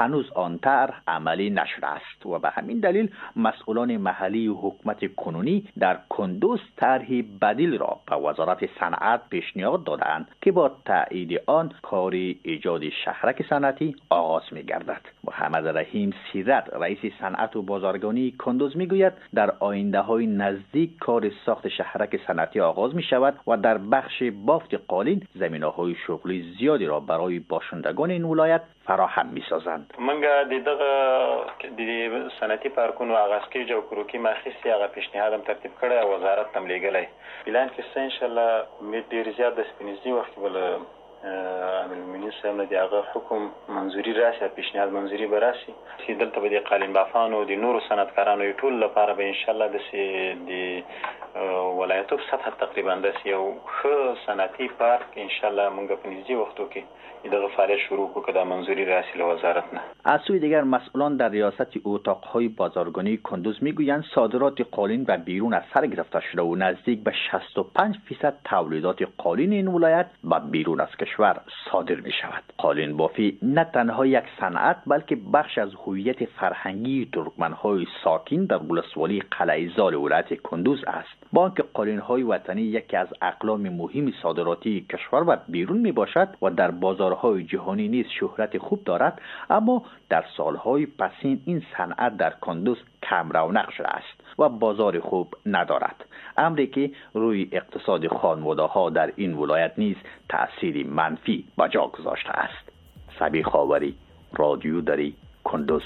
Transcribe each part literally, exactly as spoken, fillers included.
هنوز آن طرح عملی نشده است و به همین دلیل مسئولان محلی و حکومت کنونی در کندوز طرحی بدیل را به وزارت صنعت پیشنهاد دادند که با تایید آن کار ایجاد شهرک صنعتی آغاز می‌گردد. محمد رحیم سیرت رئیس صنعت و بازرگانی کندوز میگوید در آینده‌های نزدیک کار ساخت شهرک صنعتی آغاز می‌شود و در بخش بافت قالین زمینه‌های شغلی زیادی را برای باشندگان این ولایت فراهم می‌سازند. منګه د دغه د صنعتي پارکونو اغاسکې جو کروکی مخکې هغه پیشنهادم ترتیب کړی وزارت تم لګلای پلان کې ان شاء الله مې ډیر زیات د سپینځي وخت بل عامل منیسم نه دیغه حکم منظوری راسي پیشنهاد منظوری براسي چې دلته به د قالین بافانو د نورو صنعتکارانو ټول لپاره به ان شاء الله د سي د ولایتو په سطح تقریبا د یو ښه صنعتي پارک ان شاء الله موږ په نږدې وختو کې دغه فعالیت شروع کوو که منظوری راسي له وزارت نه. از سوی دیگر مسئولان در ریاست اتاق‌های بازرگانی کندوز میگویند صادرات قالین و بیرون از سر گرفته شده و نزدیک به شصت و پنج درصد تولیدات قالین این ولایت به بیرون از کشور صادر می شود. قالین بافی نه تنها یک صنعت بلکه بخش از هویت فرهنگی ترکمن‌های ساکن در ولسوالی قلعه زال ولایت کندوز است. بانک قالین‌های وطنی یکی از اقلام مهم صادراتی کشور و بیرون می باشد و در بازارهای جهانی نیز شهرت خوب دارد، اما در سالهای پسین این صنعت در کندوز کم رونق شده است و بازار خوب ندارد، امری که روی اقتصاد خانواده‌ها در این ولایت نیز تأثیری منفی به جا گذاشته است. سبی خاوری، رادیو دری، کندوز.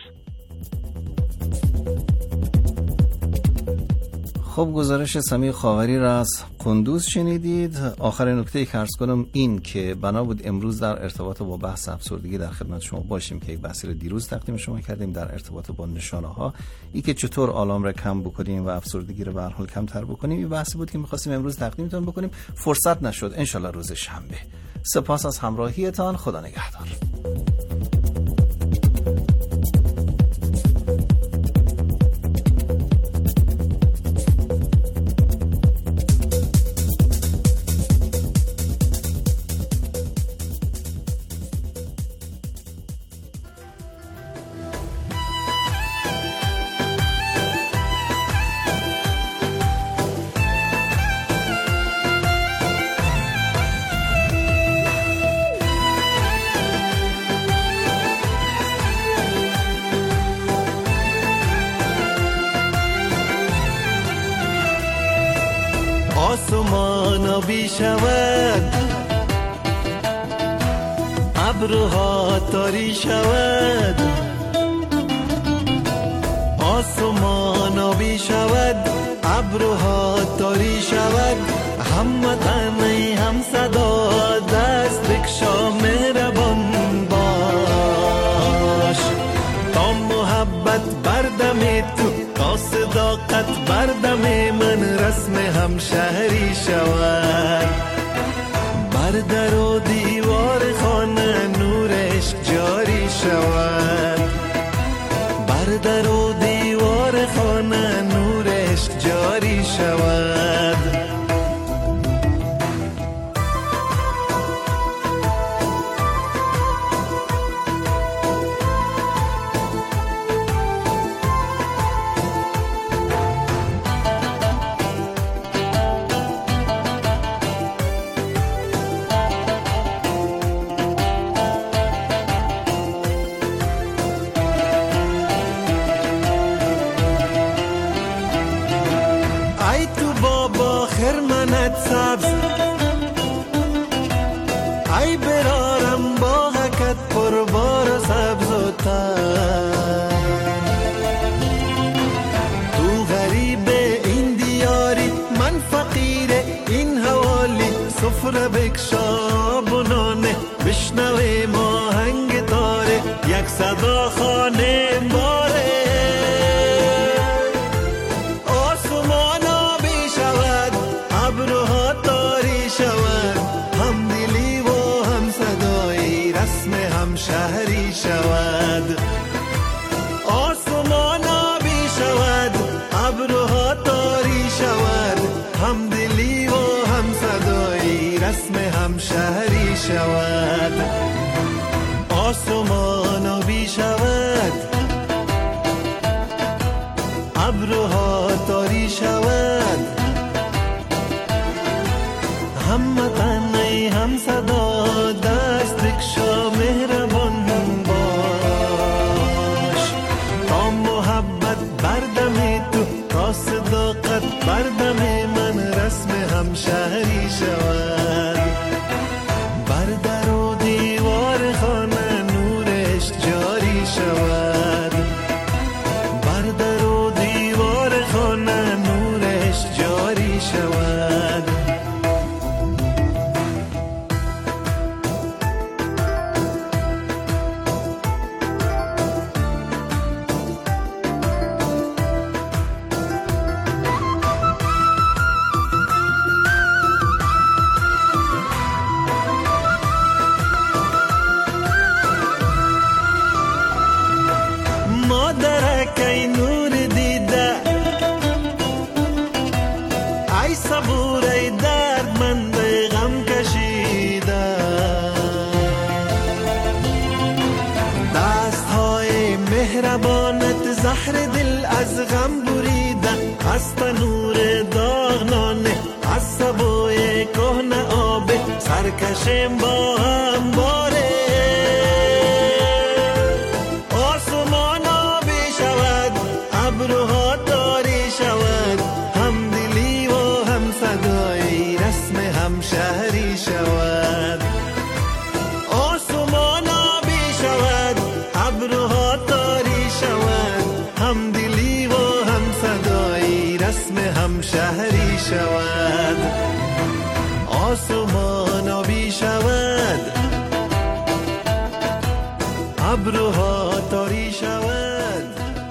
خب گزارش سمی خاوری را از کندوز شنیدید. آخر نکته که عرض کنم این که بنا بود امروز در ارتباط با بحث افسردگی در خدمت شما باشیم که یک بحثی را دیروز تقدیم شما کردیم در ارتباط با نشانه ها، ای که چطور آلام را کم بکنیم و افسردگی را به هر حال کمتر بکنیم. این بحثی بود که می‌خواستیم امروز تقدیمتون بکنیم، فرصت نشد. ان شاء الله روز شنبه. سپاس از همراهیتان. خدا نگهدار. آسمان آبی شود، ابرها تاری شود. آسمان آبی شود، ابرها تاری شود. هموطن ای هم صدا دست بکشا مهربان باش، تا محبت بردم تو، تا صداقت بردم من رسم همشهری شود. بر در و دیوار خانه نور عشق جاری شود. بر در و دیوار خانه نور عشق جاری شود. سبز ای برارم با حکت پربار و سبز و تر. تو غریب این دیاری، من فقیر این حوالی. سفره بکشا بنانه، بشنوه ماهنگ تاره، یک صدا خانه باره. شهری شود. آسمان آبی شود، ابرها تاری شود. همدلی و هم صدایی رسم هم شهری شود. آسمان آبی شود. مهربانت زهر دل از غم بریده، از تنور داغنانه، از سبوی کهنه آب سرکشیم با هم باره. آسمان آبی شود، ابروها تاری شود، هم دلی و هم صدایی رسم هم شهری شود. آسمان آبی شود، ابروها تاری شود، هم دلی و هم صدایی رسم هم شهری شود. آسمان آبی شود، ابروها تاری شود،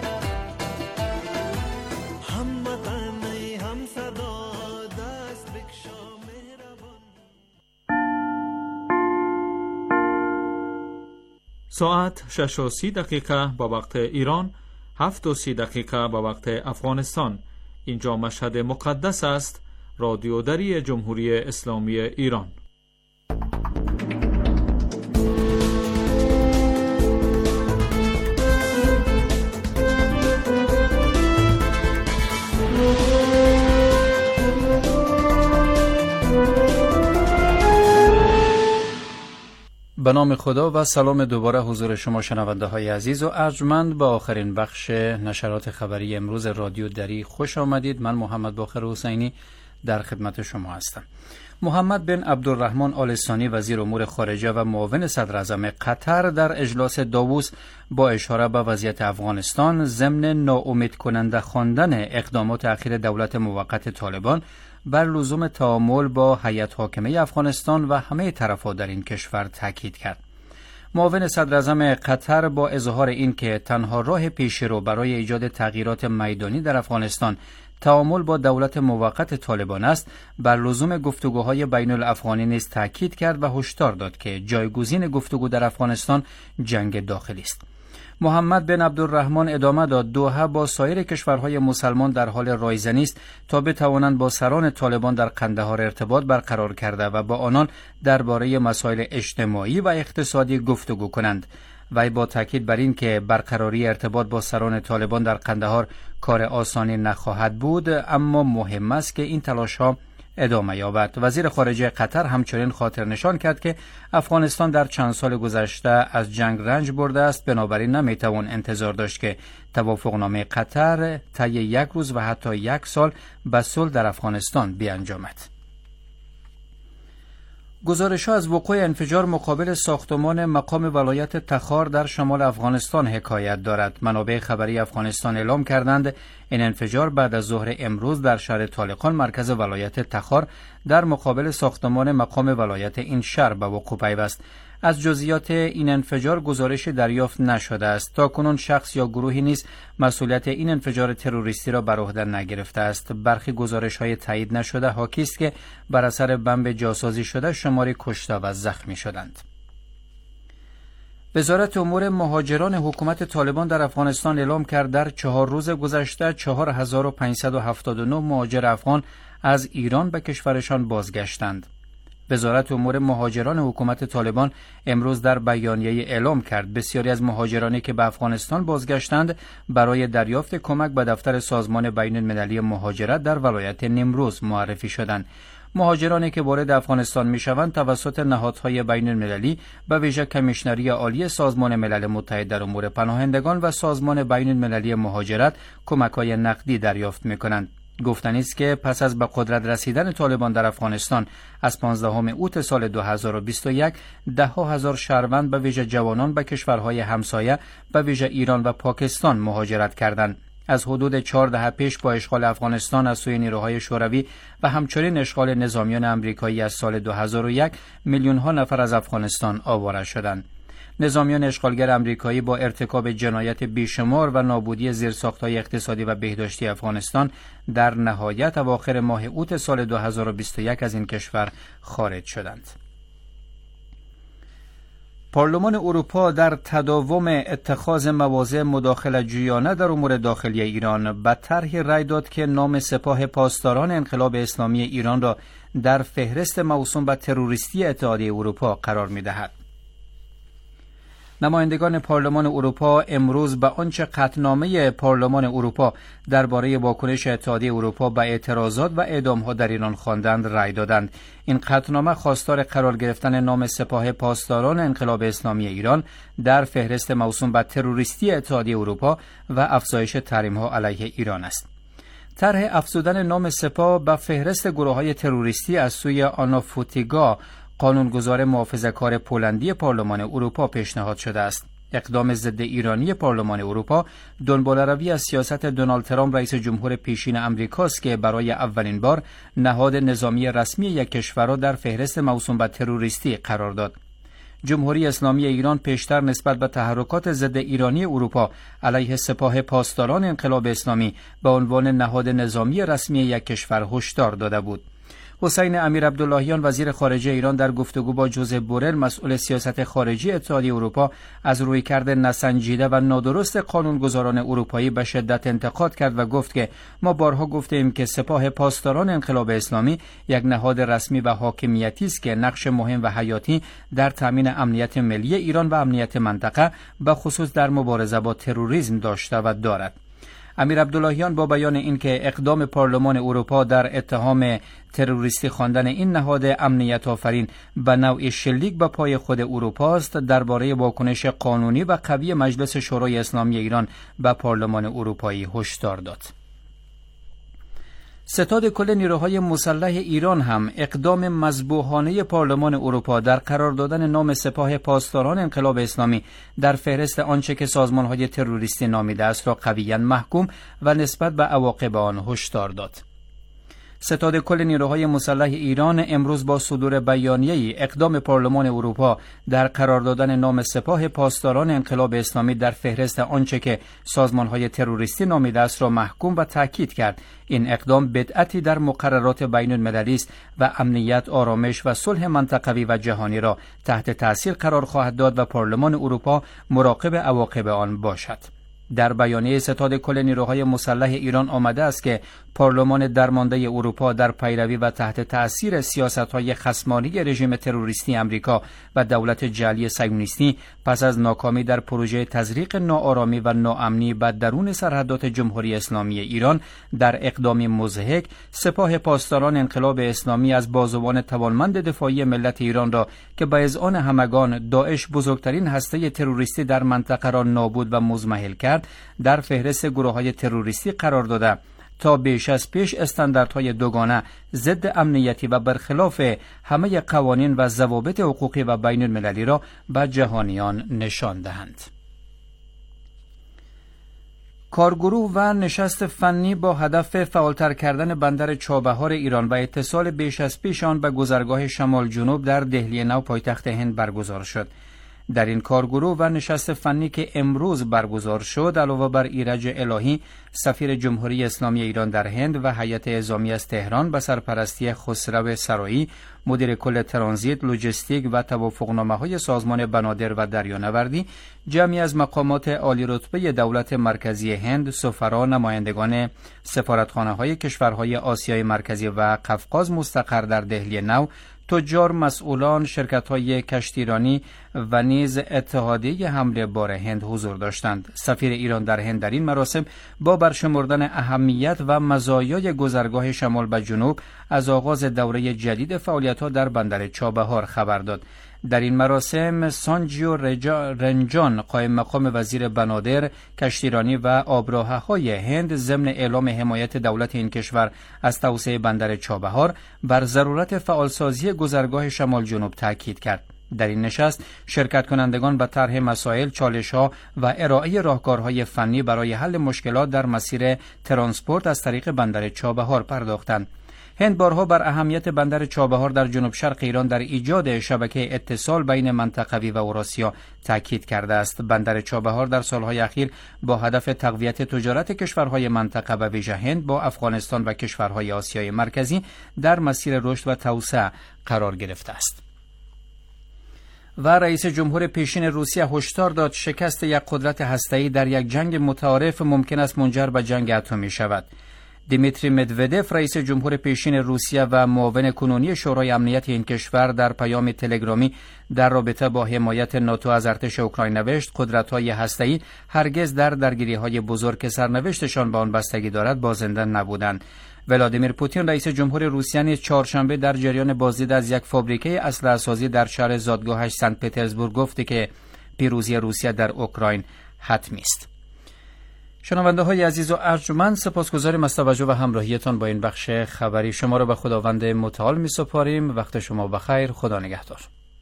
هم وطنی هم صدا دست بکشا مهربان. ساعت شش و سی دقیقه با وقت ایران، هفت و سی دقیقه با وقت افغانستان. اینجا مشهد مقدس است، رادیو دری جمهوری اسلامی ایران. به نام خدا و سلام دوباره حضور شما شنونده های عزیز و ارجمند به آخرین بخش نشرات خبری امروز رادیو دری خوش آمدید. من محمد باقر حسینی در خدمت شما هستم. محمد بن عبدالرحمن آل ثانی وزیر امور خارجه و معاون صدر اعظم قطر در اجلاس داووس با اشاره به وضعیت افغانستان ضمن ناامید کننده خواندن اقدامات اخیر دولت موقت طالبان بر لزوم تعامل با هیئت حاکمه افغانستان و همه طرفات در این کشور تاکید کرد. معاون صدر اعظم قطر با اظهار این که تنها راه پیشرو برای ایجاد تغییرات میدانی در افغانستان تعامل با دولت موقت طالبان است، بر لزوم گفتگوهای بین الافغانی نیز تاکید کرد و هشدار داد که جایگزین گفتگو در افغانستان جنگ داخلی است. محمد بن عبدالرحمن ادامه داد دوحه با سایر کشورهای مسلمان در حال رایزنی است تا بتوانند با سران طالبان در قندهار ارتباط برقرار کرده و با آنان درباره مسائل اجتماعی و اقتصادی گفتگو کنند. وی با تاکید بر این که برقراری ارتباط با سران طالبان در قندهار کار آسانی نخواهد بود، اما مهم است که این تلاش‌ها ادامه یابد. وزیر خارجه قطر همچنین خاطر نشان کرد که افغانستان در چند سال گذشته از جنگ رنج برده است، بنابراین نمیتوان انتظار داشت که توافقنامه قطر طی یک روز و حتی یک سال به صلح در افغانستان بیانجامد. گزارش‌ها از وقوع انفجار مقابل ساختمان مقام ولایت تخار در شمال افغانستان حکایت دارد. منابع خبری افغانستان اعلام کردند این انفجار بعد از ظهر امروز در شهر طالقان مرکز ولایت تخار در مقابل ساختمان مقام ولایت این شهر به وقوع پیوست. از جزئیات این انفجار گزارش دریافت نشده است. تاکنون شخص یا گروهی نیز مسئولیت این انفجار تروریستی را بر عهده نگرفته است. برخی گزارش‌های تایید نشده حاکی است که بر اثر بمب جاسازی شده شماری کشته و زخمی شدند. وزارت امور مهاجران حکومت طالبان در افغانستان اعلام کرد در چهار روز گذشته چهار هزار و پانصد و هفتاد و نه مهاجر افغان از ایران به کشورشان بازگشتند. وزارت امور مهاجران حکومت طالبان امروز در بیانیه اعلام کرد بسیاری از مهاجرانی که به افغانستان بازگشتند برای دریافت کمک به دفتر سازمان بین المللی مهاجرت در ولایت نیمروز معرفی شدند. مهاجرانی که وارد افغانستان میشوند توسط نهادهای بین المللی به ویژه کمیشنری عالی سازمان ملل متحد در امور پناهندگان و سازمان بین المللی مهاجرت کمک‌های نقدی دریافت می‌کنند. گفتنی است که پس از به قدرت رسیدن طالبان در افغانستان از پانزدهم اوت سال دو هزار و بیست و یک ده ها هزار شهروند به ویژه جوانان به کشورهای همسایه به ویژه ایران و پاکستان مهاجرت کردند. از حدود چهار دهه پیش با اشغال افغانستان از سوی نیروهای شوروی و همچنین اشغال نظامیان آمریکایی از سال دو هزار و یک میلیون ها نفر از افغانستان آواره شدند. نظامیان اشغالگر آمریکایی با ارتکاب جنایت بیشمار و نابودی زیرساخت‌های اقتصادی و بهداشتی افغانستان در نهایت اواخر ماه اوت سال دو هزار و بیست و یک از این کشور خارج شدند. پارلمان اروپا در تداوم اتخاذ مواضع مداخله‌جویانه در امور داخلی ایران به طرحی رأی داد که نام سپاه پاسداران انقلاب اسلامی ایران را در فهرست موسوم به تروریستی اتحادیه اروپا قرار می‌دهد. نمایندگان پارلمان اروپا امروز به آنچه قطعنامه پارلمان اروپا درباره واکنش اتحادیه اروپا به اعتراضات و اعدام‌ها در ایران خواندند رأی دادند. این قطعنامه خواستار قرار گرفتن نام سپاه پاسداران انقلاب اسلامی ایران در فهرست موسوم به تروریستی اتحادیه اروپا و افزایش تحریم‌ها علیه ایران است. طرح افزودن نام سپاه به فهرست گروه‌های تروریستی از سوی آنا فوتیگا، قانونگذار محافظه‌کار پولندی پارلمان اروپا پیشنهاد شده است. اقدام ضد ایرانی پارلمان اروپا دنباله‌روی از سیاست دونالد ترامپ رئیس جمهور پیشین امریکاست که برای اولین بار نهاد نظامی رسمی یک کشور را در فهرست موسوم به تروریستی قرار داد. جمهوری اسلامی ایران پیشتر نسبت به تحرکات ضد ایرانی اروپا علیه سپاه پاسداران انقلاب اسلامی به عنوان نهاد نظامی رسمی یک کشور هشدار داده بود. حسین امیرعبداللهیان وزیر خارجه ایران در گفتگو با جوزپ بورل مسئول سیاست خارجی اتحادیه اروپا از رویکرد نسنجیده و نادرست قانونگذاران اروپایی به شدت انتقاد کرد و گفت که ما بارها گفتیم که سپاه پاسداران انقلاب اسلامی یک نهاد رسمی و حاکمیتی است که نقش مهم و حیاتی در تامین امنیت ملی ایران و امنیت منطقه به خصوص در مبارزه با تروریسم داشته و دارد. امیرعبداللهیان با بیان اینکه اقدام پارلمان اروپا در اتهام تروریستی خواندن این نهاد امنیت آفرین به نوعی شلیک به پای خود اروپا است، درباره واکنش قانونی و قوی مجلس شورای اسلامی ایران به پارلمان اروپایی هشدار داد. ستاد کل نیروهای مسلح ایران هم اقدام مذبوحانه پارلمان اروپا در قرار دادن نام سپاه پاسداران انقلاب اسلامی در فهرست آنچه که سازمانهای تروریستی نامیده است را قویاً محکوم و نسبت به عواقب آن هشدار داد. ستاد کل نیروهای مسلح ایران امروز با صدور بیانیه‌ای اقدام پارلمان اروپا در قرار دادن نام سپاه پاسداران انقلاب اسلامی در فهرست آنچه که سازمانهای تروریستی نامیده است را محکوم و تاکید کرد. این اقدام بدعتی در مقررات بین المللی است و امنیت، آرامش و صلح منطقوی و جهانی را تحت تاثیر قرار خواهد داد و پارلمان اروپا مراقب عواقب آن باشد. در بیانیه ستاد کل نیروهای مسلح ایران آمده است که پارلمان درمانده اروپا در پیروی و تحت تأثیر سیاست‌های خصمانه رژیم تروریستی امریکا و دولت جعلی صهیونیستی پس از ناکامی در پروژه تزریق ناآرامی و ناامنی به درون سرحدات جمهوری اسلامی ایران در اقدامی مضحک، سپاه پاسداران انقلاب اسلامی از بازوان توانمند دفاعی ملت ایران را که به اذعان همگان داعش بزرگترین هسته تروریستی در منطقه را نابود و مضمحل کرد، در فهرست گروه‌های تروریستی قرار داده تا بیش از پیش استانداردهای دوگانه، ضد امنیتی و برخلاف همه قوانین و ضوابط حقوقی و بین المللی را به جهانیان نشان دهند. کارگروه و نشست فنی با هدف فعالتر کردن بندر چابهار ایران و اتصال بیش از پیش آن به گذرگاه شمال جنوب در دهلی نو پایتخت هند برگزار شد. در این کارگروه و نشست فنی که امروز برگزار شد، علاوه بر ایرج الهی سفیر جمهوری اسلامی ایران در هند و هیئت اعزامی از تهران به سرپرستی خسرو سرایی، مدیر کل ترانزیت، لوجستیک و توافقنامه‌های سازمان بنادر و دریانوردی، جمعی از مقامات عالی رتبه دولت مرکزی هند، سفرا، نمایندگان سفارتخانه‌های کشورهای آسیای مرکزی و قفقاز مستقر در دهلی نو، تجار، مسئولان، شرکت‌های کشتیرانی و نیز اتحادیه حمل بار هند حضور داشتند. سفیر ایران در هند در این مراسم با برشمردن اهمیت و مزایای گذرگاه شمال به جنوب از آغاز دوره جدید فعالیت‌ها در بندر چابهار خبر داد. در این مراسم سانجیو رنجان، قائم مقام وزیر بنادر، کشتیرانی و آبراهه‌های هند، ضمن اعلام حمایت دولت این کشور از توسعه بندر چابهار بر ضرورت فعالسازی گذرگاه شمال جنوب تاکید کرد. در این نشست شرکت کنندگان به طرح مسائل، چالش‌ها و ارائه راهکارهای فنی برای حل مشکلات در مسیر ترانسپورت از طریق بندر چابهار پرداختند. هند بارها بر اهمیت بندر چابهار در جنوب شرق ایران در ایجاد شبکه اتصال بین منطقوی و اوراسیا تاکید کرده است. بندر چابهار در سالهای اخیر با هدف تقویت تجارت کشورهای منطقه و ویژه هند با افغانستان و کشورهای آسیای مرکزی در مسیر رشد و توسعه قرار گرفته است. و رئیس جمهور پیشین روسیه هشدار داد شکست یک قدرت هسته‌ای در یک جنگ متعارف ممکن است منجر به جنگ اتمی شود. دیمیتری مدودف رئیس جمهور پیشین روسیه و معاون کنونی شورای امنیت این کشور در پیام تلگرامی در رابطه با حمایت ناتو از ارتش اوکراین نوشت قدرت‌های هسته‌ای هرگز در درگیری‌های بزرگ که سرنوشتشان به آن بستگی دارد بازنده نبودند. ولادیمیر پوتین رئیس جمهور روسیه نیز چهارشنبه در جریان بازدید از یک فابریکه اسلحه‌سازی در شهر زادگاهش سنت پترزبورگ گفت که پیروزی روسیه در اوکراین حتمی است. شنونده های عزیز و ارجمند، سپاسگزاریم از توجه و همراهیتان با این بخش خبری. شما را به خداوند متعال می سپاریم. وقت شما بخیر. خدا نگهدار.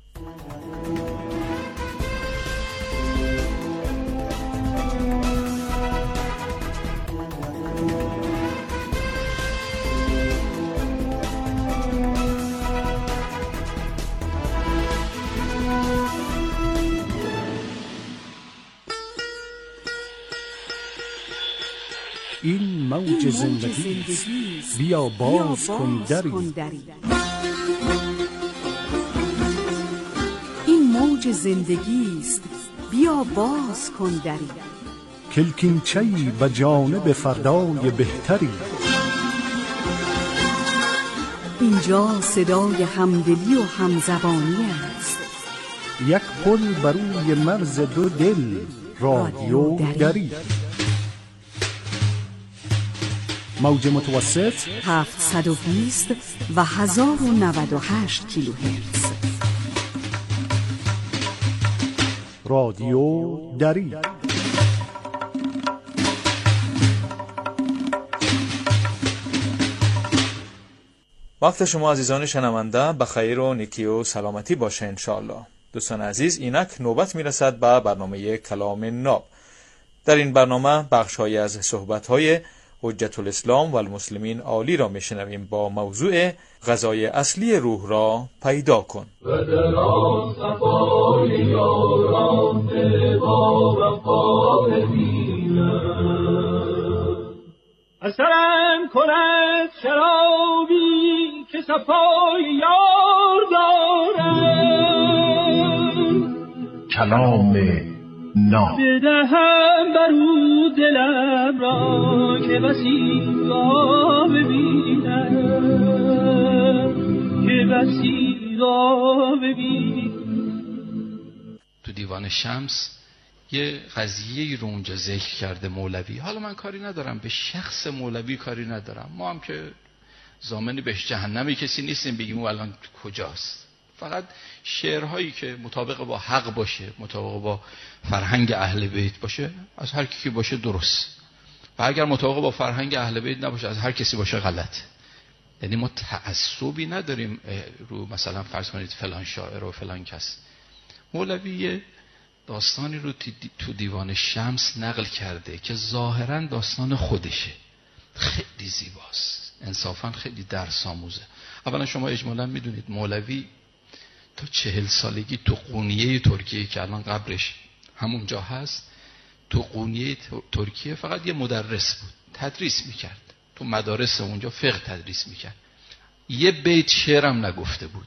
این موج زندگی است، بیا باز کن دری. این موج زندگی است، بیا باز کن دری. کلکینچه‌ای به جانب فردای بهتری. اینجا صدای همدلی و همزبانی است. یک پل بر روی مرز دو دل، رادیو دری. موج متوسط هفتصد و بیست و هزار و نود و هشت کیلوهرتز. رادیو دری. وقت شما عزیزان شنونده بخیر و نیکی و سلامتی باشه انشاءالله. دوستان عزیز، اینک نوبت میرسد به برنامه کلام ناب. در این برنامه بخش‌هایی از صحبت‌های حجت الاسلام و المسلمین عالی را میشنویم با موضوع غذای اصلی روح را پیدا کن. و در آصفای یاران با وفا اثرم کند شرابی که صفای یار دارم، کلام ناب بدهم برو دلم را که بسی را ببینم، که بسی را ببینم. تو دیوان شمس یه قضیه رو اونجا ذکر کرده مولوی. حالا من کاری ندارم به شخص مولوی، کاری ندارم، ما هم که ضامن بهش جهنمی کسی نیستیم بگیم او الان کجاست. فقط شعرهایی که مطابق با حق باشه، مطابق با فرهنگ اهل بیت باشه، از هر کی باشه درست، و اگر مطابق با فرهنگ اهل بیت نباشه از هر کسی باشه غلط. یعنی ما تعصبی نداریم رو مثلا فرض کنید فلان شاعر و فلان کس. مولوی داستانی رو تو دیوان شمس نقل کرده که ظاهرا داستان خودشه، خیلی زیباست، انصافا خیلی درس آموزه. اولا شما اجمالا میدونید مولوی تا چهل سالگی تو قونیه ترکیه که الان قبرش همونجا هست، تو قونیه ترکیه فقط یه مدرس بود، تدریس میکرد، تو مدارس اونجا فقه تدریس میکرد، یه بیت شعرم نگفته بود.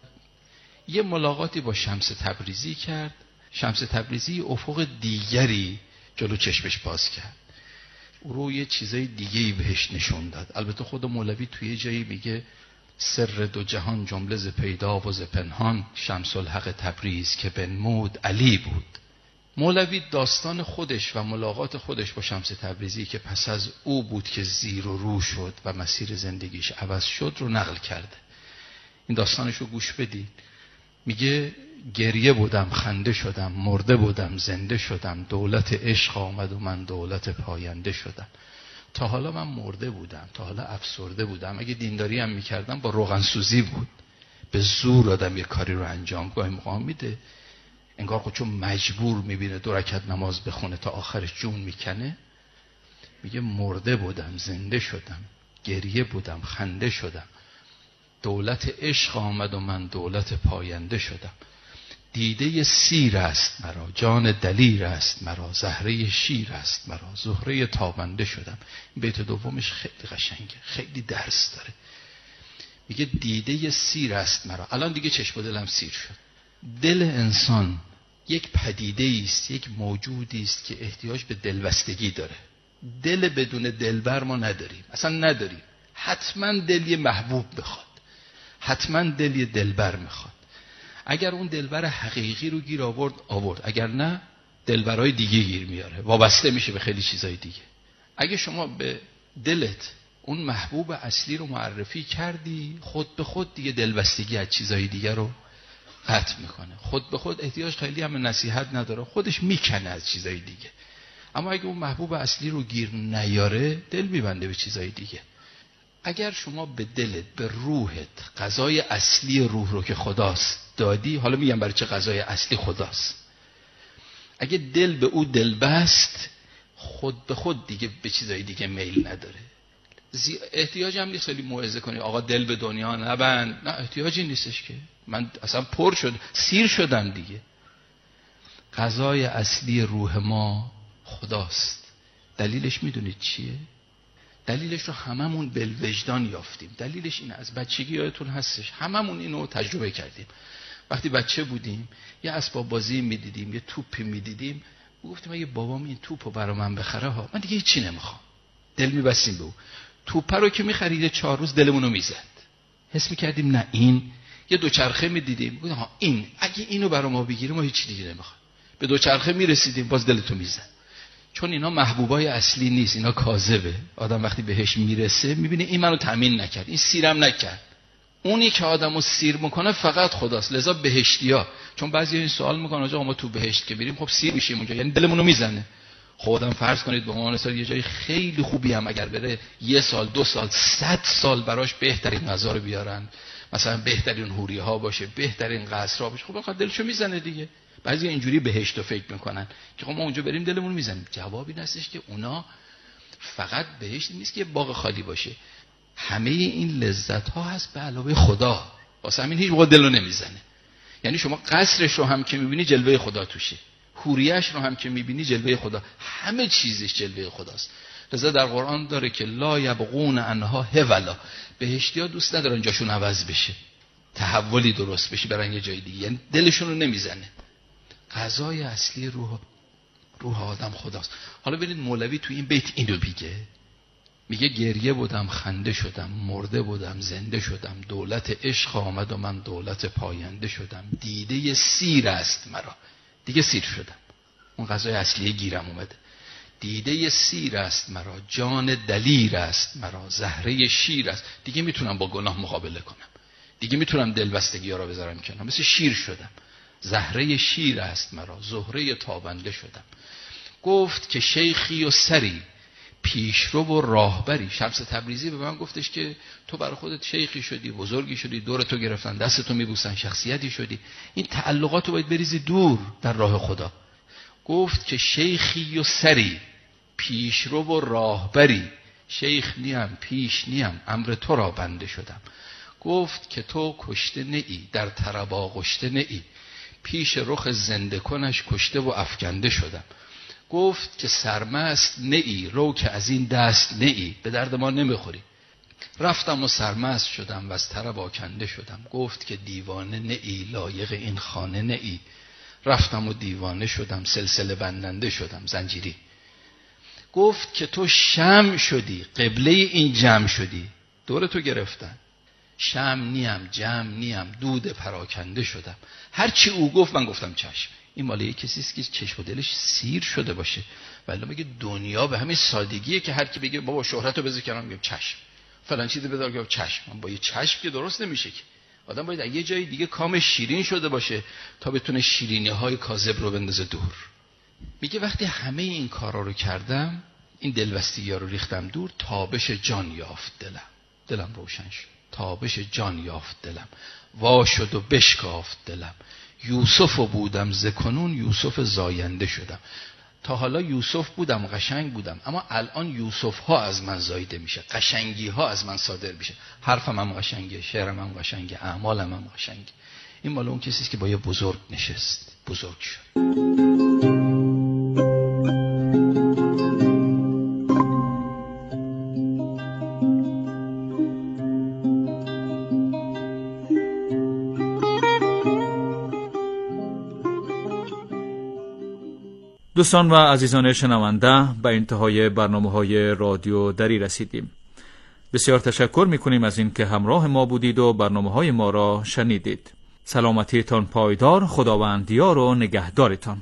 یه ملاقاتی با شمس تبریزی کرد، شمس تبریزی افق دیگری جلو چشمش باز کرد، او رو یه چیزای دیگه‌ای بهش نشون داد. البته خود مولوی توی جایی میگه سر دو جهان جمله ز پیدا و ز پنهان، شمس الحق تبریز که بنمود علی بود. مولوی داستان خودش و ملاقات خودش با شمس تبریزی که پس از او بود که زیر و رو شد و مسیر زندگیش عوض شد رو نقل کرده. این داستانش رو گوش بدید. میگه گریه بودم خنده شدم، مرده بودم زنده شدم، دولت عشق آمد و من دولت پاینده شدم. تا حالا من مرده بودم، تا حالا افسرده بودم، اگه دینداری هم میکردم با روغنسوزی بود. به زور آدم یه کاری رو انجام گاهی موقع میده، انگار خود چون مجبور میبینه دو رکعت نماز بخونه تا آخرش جون میکنه. میگه مرده بودم زنده شدم، گریه بودم خنده شدم، دولت عشق آمد و من دولت پاینده شدم. دیده سیر است مرا، جان دلیر است مرا، زهره شیر است مرا، زهره تابنده شدم. بیت دومش خیلی قشنگه، خیلی درس داره. میگه دیده سیر است مرا. الان دیگه چشم و دلم سیر شد. دل انسان یک پدیده است، یک موجودی است که احتیاج به دلبستگی داره. دل بدون دلبر ما نداریم، اصلا نداریم. حتما دل یه محبوب بخواد، حتما دل یه دلبر میخواد. اگر اون دلبر حقیقی رو گیر آورد آورد، اگر نه دلبرای دیگه گیر میاره، وابسته میشه به خیلی چیزای دیگه. اگه شما به دلت اون محبوب اصلی رو معرفی کردی، خود به خود دیگه دلبستگی از چیزای دیگه رو قطع میکنه. خود به خود احتیاج خیلی هم نصیحت نداره، خودش میکنه از چیزای دیگه. اما اگه اون محبوب اصلی رو گیر نیاره، دل میبنده به چیزای دیگه. اگر شما به دلت، به روحت غذای اصلی روح رو که خداست دادی، حالا میگم برای چه غذای اصلی خداست، اگه دل به او دل بست، خود به خود دیگه به چیزای دیگه میل نداره. احتیاج هم نیست خیلی موعظه کنی آقا دل به دنیا نبند، نه احتیاجی نیستش که من اصلا پر شد سیر شدم دیگه. غذای اصلی روح ما خداست. دلیلش میدونید چیه؟ دلیلش رو هممون بالوجدان یافتیم. دلیلش اینه، از بچگی یادتون هستش هممون اینو تجربه کردیم. وقتی بچه بودیم یه اسباب بازی میدیدیم، یه توپی میدیدیم، گفتیم اگه بابام این توپو برا من بخره ها، من دیگه هیچی نمیخوام. دل میبستیم به او. توپ رو که میخرید چهار روز دلمون رو میزد. حس میکردیم نه این. یه دوچرخه میدیدیم، گفتیم ها این اگه اینو برا ما بگیره ما هیچ دیگه نمیخوایم. به دوچرخه میرسیدیم باز دلتو میزد. چون اینا محبوبای اصلی نیست، اینا کاذبه. آدم وقتی بهش میرسه میبینه این منو تامین نکرد، این سیرم نکرد. اونی که آدمو سیر میکنه فقط خداست. لذا بهشتیا، چون بعضی این سوال میکنن آقا ما تو بهشت که بریم خب سیر میشیم اونجا، یعنی دلمون رو میزنه. خب آدم فرض کنید به عنوان مثال یه جای خیلی خوبی هم اگر بره یه سال دو سال صد سال براش بهترین غذا رو بیارن، مثلا بهترین حوری ها باشه، بهترین قصرها باشه، خب آخه دلشو میزنه دیگه. بعضی اینجوری بهشت رو فکر میکنن که خب ما اونجا بریم دلمون میزنه. جوابی نستش که اونا فقط بهشت نیست که یه باغ خالی باشه، همه این لذت ها هست به علاوه خدا. واسه همین هیچ موقع دلو نمیزنه. یعنی شما قصرش رو هم که میبینی جلوه خدا توشه، حوریش رو هم که میبینی جلوه خدا، همه چیزش جلوه خداست. لذا در قرآن داره که لا یبغون عنها حولا، بهشتیا دوست ندارن جاشون عوض بشه، تحولی درست بشه برن یه جای دیگه، یعنی دلشون رو نمیزنه. غذای اصلی روح روح آدم خداست. حالا ببینید مولوی تو این بیت اینو میگه، میگه گریه بودم خنده شدم، مرده بودم زنده شدم، دولت عشق آمد و من دولت پاینده شدم، دیده سیر است مرا، دیگه سیر شدم. اون غذای اصلی گیرم اومده. دیده سیر است مرا، جان دلیر است مرا، زهره شیر است. دیگه میتونم با گناه مقابله کنم، دیگه میتونم دلبستگی ها را بذارم کنم، مثل شیر شدم. زهره شیر است مرا، زهره تابنده شدم. گفت که شیخی و سری، پیشرو و راهبری. شمس تبریزی به من گفتش که تو برای خودت شیخی شدی، بزرگی شدی، دور تو گرفتن، دستتو میبوسن، شخصیتی شدی، این تعلقاتو باید بریزی دور در راه خدا. گفت که شیخی و سری، پیشرو و راهبری. شیخ نیم، پیش نیم، امر تو را بنده شدم. گفت که تو کشته نئی، در طرب آغشته نئی، پیش رخ زنده کنش کشته و افکنده شدم. گفت که سرمست نئی، رو که از این دست نئی، به درد ما نمیخوری. رفتم و سرمست شدم و از طرب آکنده شدم. گفت که دیوانه نئی، لایق این خانه نئی. رفتم و دیوانه شدم، سلسله بندنده شدم، زنجیری. گفت که تو شمع شدی، قبله این جمع شدی، دور تو گرفتن. شمع نیم، جمع نیم، دود پراکنده شدم. هر چی او گفت من گفتم چشم. این مال یک کسی است که چشم و دلش سیر شده باشه. ولی میگه دنیا به همین سادگیه که هر کی بگه بابا شهرتو بذار کنار، میگم چشم. فلان چیزی بذار، میگم چشم. من با یه چشم که درست نمیشه که. آدم باید یه جای دیگه کامش شیرین شده باشه تا بتونه شیرینی‌های کاذب رو بندازه دور. میگه وقتی همه این کارا رو کردم، این دلبستگی‌ها رو ریختم دور، تابش جان یافت دلم. دلم روشن شد. تابش جان یافت دلم، وا شد و بشکافت دلم. یوسف بودم ز کنون، یوسف زاینده شدم. تا حالا یوسف بودم، قشنگ بودم، اما الان یوسف ها از من زایده میشه، قشنگی ها از من صادر میشه. حرفم هم قشنگه، شعرم هم قشنگه، اعمالم هم قشنگه. این مال اون کسی است که با یه بزرگ نشست، بزرگ شد. دوستان و عزیزان شنونده، به انتهای برنامه‌های رادیو دری رسیدیم. بسیار تشکر می‌کنیم از این که همراه ما بودید و برنامه‌های ما را شنیدید. سلامتیتان پایدار، خداوند یار و نگهدارتان.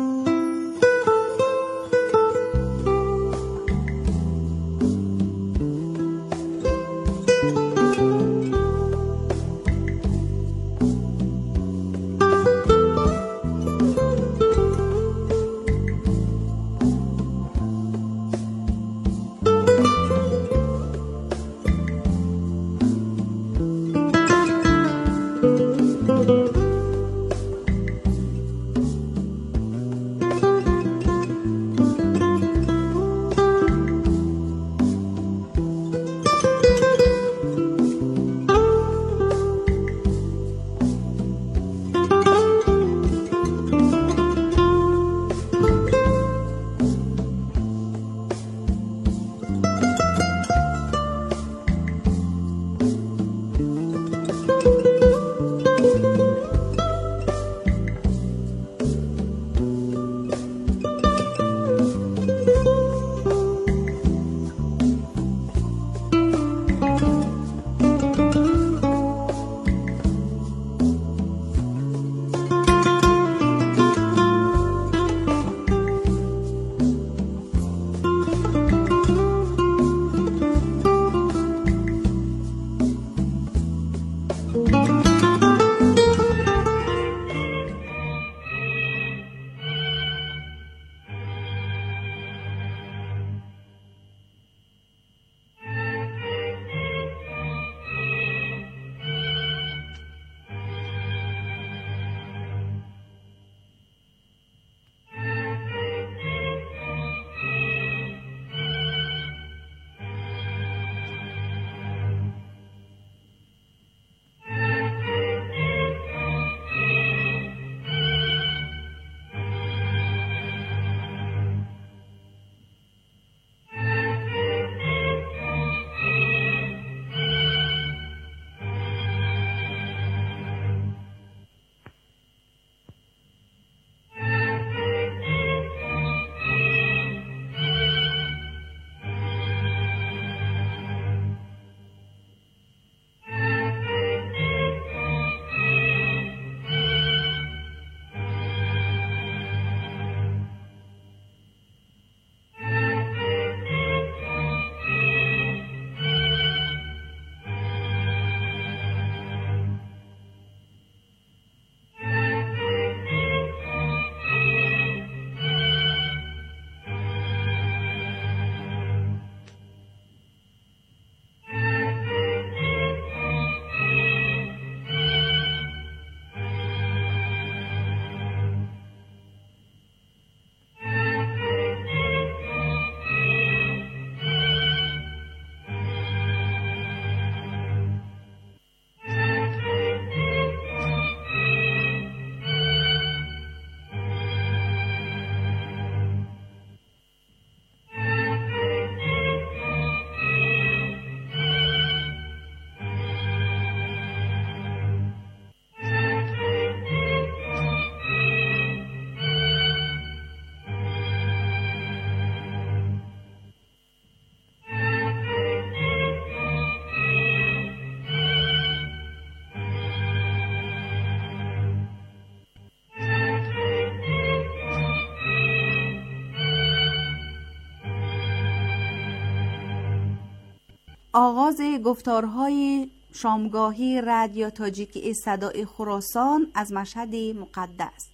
آغاز گفتارهای شامگاهی رادیو تاجیکی صدای خراسان از مشهد مقدس.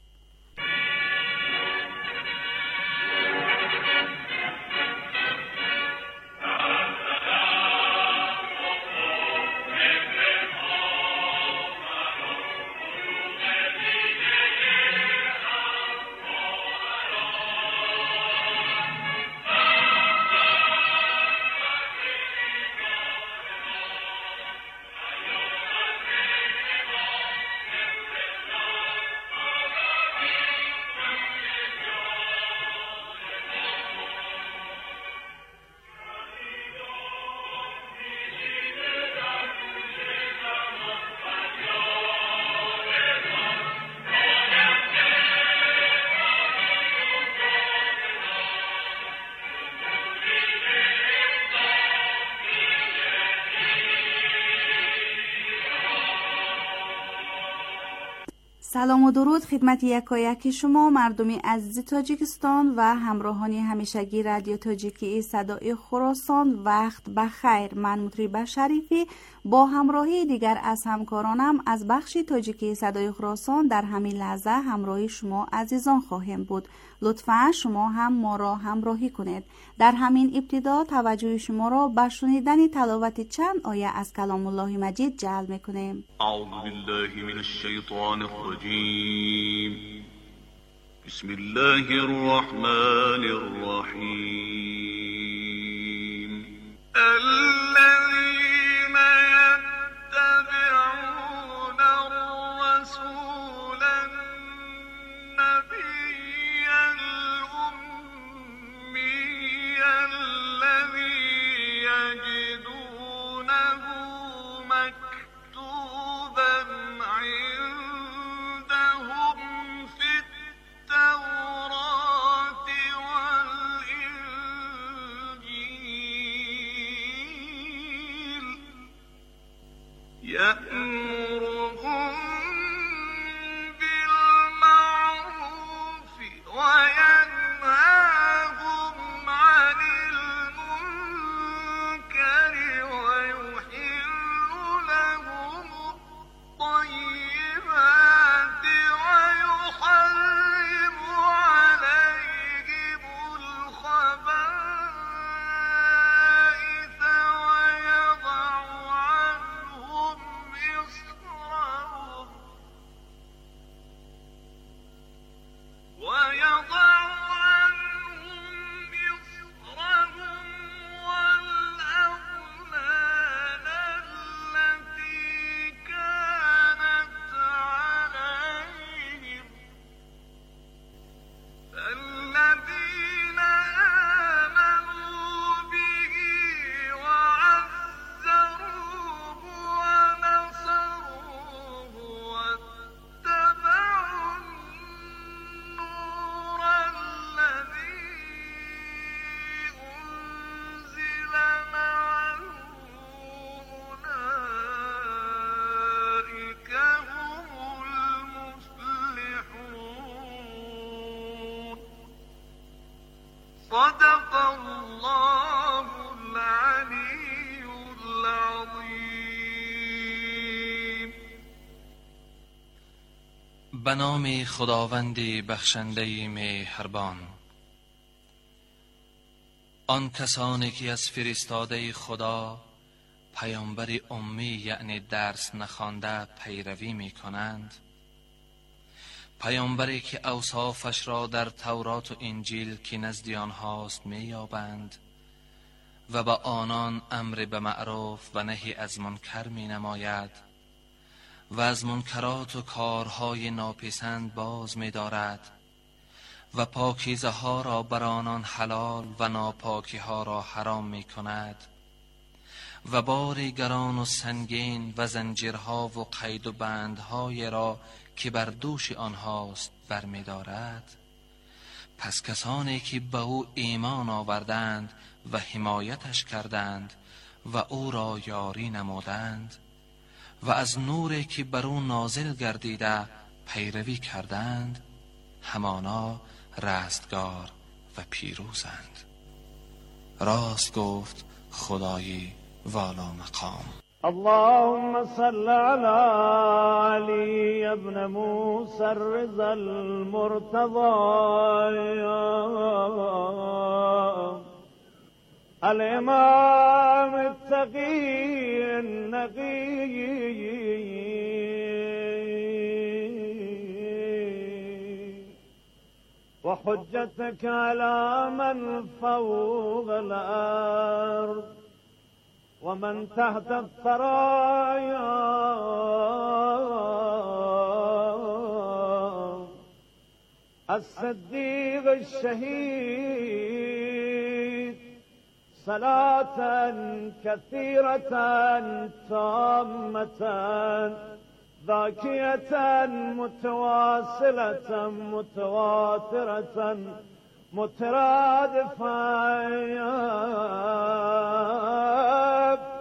سلام و درود خدمت یکایک شما مردم عزیز تاجیکستان و همراهان همیشگی رادیو تاجیکی صدای خراسان. وقت بخیر. من مطربه شریفی با همراهی دیگر از همکارانم از بخش تاجیکی صدای خراسان در همین لحظه همراهی شما عزیزان خواهیم بود. لطفاً شما هم ما را همراهی کنید. در همین ابتدا توجه شما را به شنیدن تلاوت چند آیه از کلام الله مجید جلب می‌کنیم. اعوذ بالله من الشیطان الرجیم. بسم الله الرحمن الرحیم. الذين يتبعون الرسول النبي الأمي الذي يجدونه مكتوبا عندهم في التوراة والإنجيل يأمرهم بالمعروف وينهاهم عن المنكر ويحل لهم الطيبات ويحرم عليهم الخبائث ويضع عنهم إصرهم ويضع عنهم إصرهم والأغلال التي كانت عليهم فالذين آمنوا به وعزروه ونصروه واتبعوا النور الذي أنزل معه أولئك هم المفلحون. صدق الله العلي العظيم. به نام خداوند بخشنده مهربان. آن کسانی که از فرستاده خدا پیامبر امی یعنی درس نخوانده پیروی می کنند، پیامبری که اوصافش را در تورات و انجیل که نزد آنهاست می یابند و به آنان امر به معروف و نهی از منکر می نماید و از منکرات و کارهای ناپسند باز می دارد و پاکیزه ها را بر آنان حلال و ناپاکی ها را حرام می کند و بار گران و سنگین و زنجیرها و قید و بندهای را که بر دوش آنهاست برمی دارد. پس کسانی که به او ایمان آوردند و حمایتش کردند و او را یاری نمودند و از نوری که بر او نازل گردیده پیروی کردند، همانا رستگار و پیروزند. راست گفت خدای والا مقام. اللهم صل على علي ابن موسى الرضا المرتضى الإمام التقي النقي وحجتك على من فوق الأرض ومن تحت الثرايا الصديق الشهيد صلاة كثيرة تامة ذاكية متواصلة متواترة مترادفة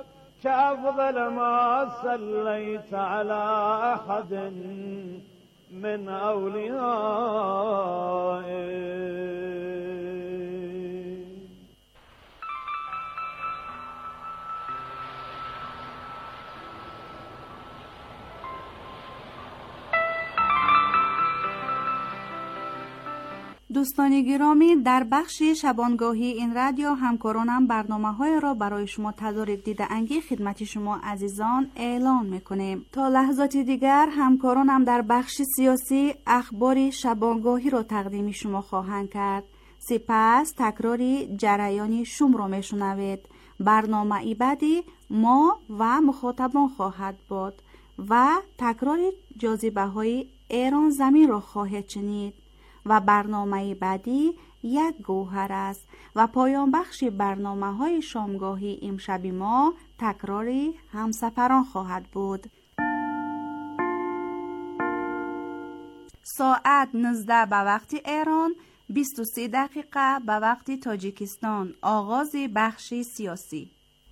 كأفضل ما صليت على أحد من أوليائه. دوستان گرامی، در بخش شبانگاهی این رادیو همکارانم برنامه های را برای شما تدارک دیده انگی خدمت شما عزیزان اعلان میکنیم. تا لحظات دیگر همکارانم در بخش سیاسی اخبار شبانگاهی را تقدیم شما خواهند کرد. سپس تکراری جریانی شوم را میشنوید. برنامه ای بعدی ما و مخاطبان خواهد بود و تکراری جاذبه های ایران زمین را خواهد شنید و برنامه بعدی یک گوهر است و پایان بخش برنامه های شامگاهی امشب ما تکراری همسفران خواهد بود. ساعت نوزده به وقت ایران، بیست و سه دقیقه به وقت تاجیکستان. آغاز بخش سیاسی.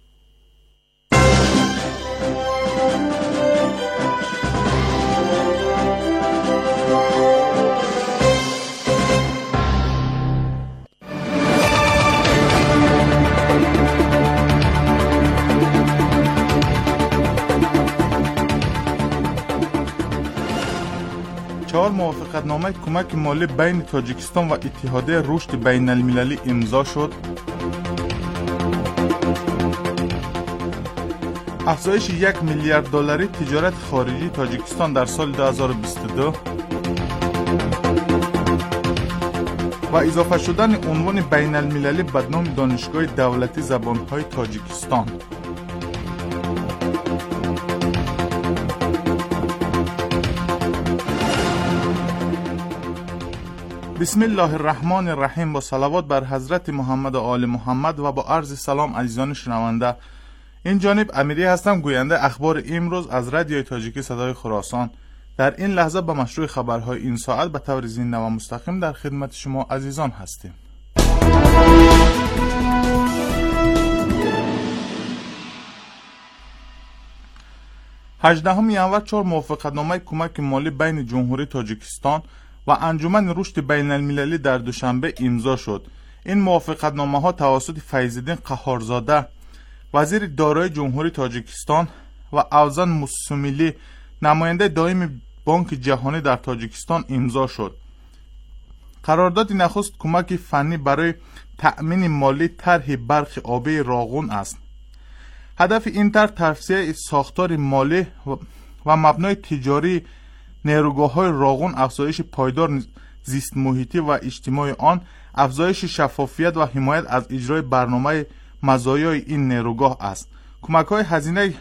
چهار موافقتنامه کمک مالی بین تاجیکستان و اتحادیه رشد بین المللی امضا شد. افزایش یک میلیارد دلاری تجارت خارجی تاجیکستان در سال دو هزار و بیست و دو و اضافه شدن عنوان بین المللی به نام دانشگاه دولتی زبانهای تاجیکستان. بسم الله الرحمن الرحیم. با صلوات بر حضرت محمد و آل محمد و با عرض سلام عزیزان شنونده، این جانب امیری هستم، گوینده اخبار امروز از رادیوی تاجیکی صدای خراسان. در این لحظه به مشروع خبرهای این ساعت به طور زنده و مستقیم در خدمت شما عزیزان هستیم. هجدهم ینور چهار موافقتنامه کمک مالی بین جمهوری تاجیکستان و انجمن رشد بین المللی در دوشنبه امضا شد. این موافقتنامه ها توسط فیض‌الدین قهارزاده وزیر دارایی جمهوری تاجیکستان و اوزان موسومیلی نماینده دائم بانک جهانی در تاجیکستان امضا شد. قرارداد نخست کمک فنی برای تأمین مالی طرح برق آبی راغون است. هدف این طرح توسعه ساختار مالی و مبنای تجاری نیروگاه‌های راغون، افزایش پایدار زیست محیطی و اجتماعی آن، افزایش شفافیت و حمایت از اجرای برنامه مزایای این نیروگاه است. کمک‌های هزینه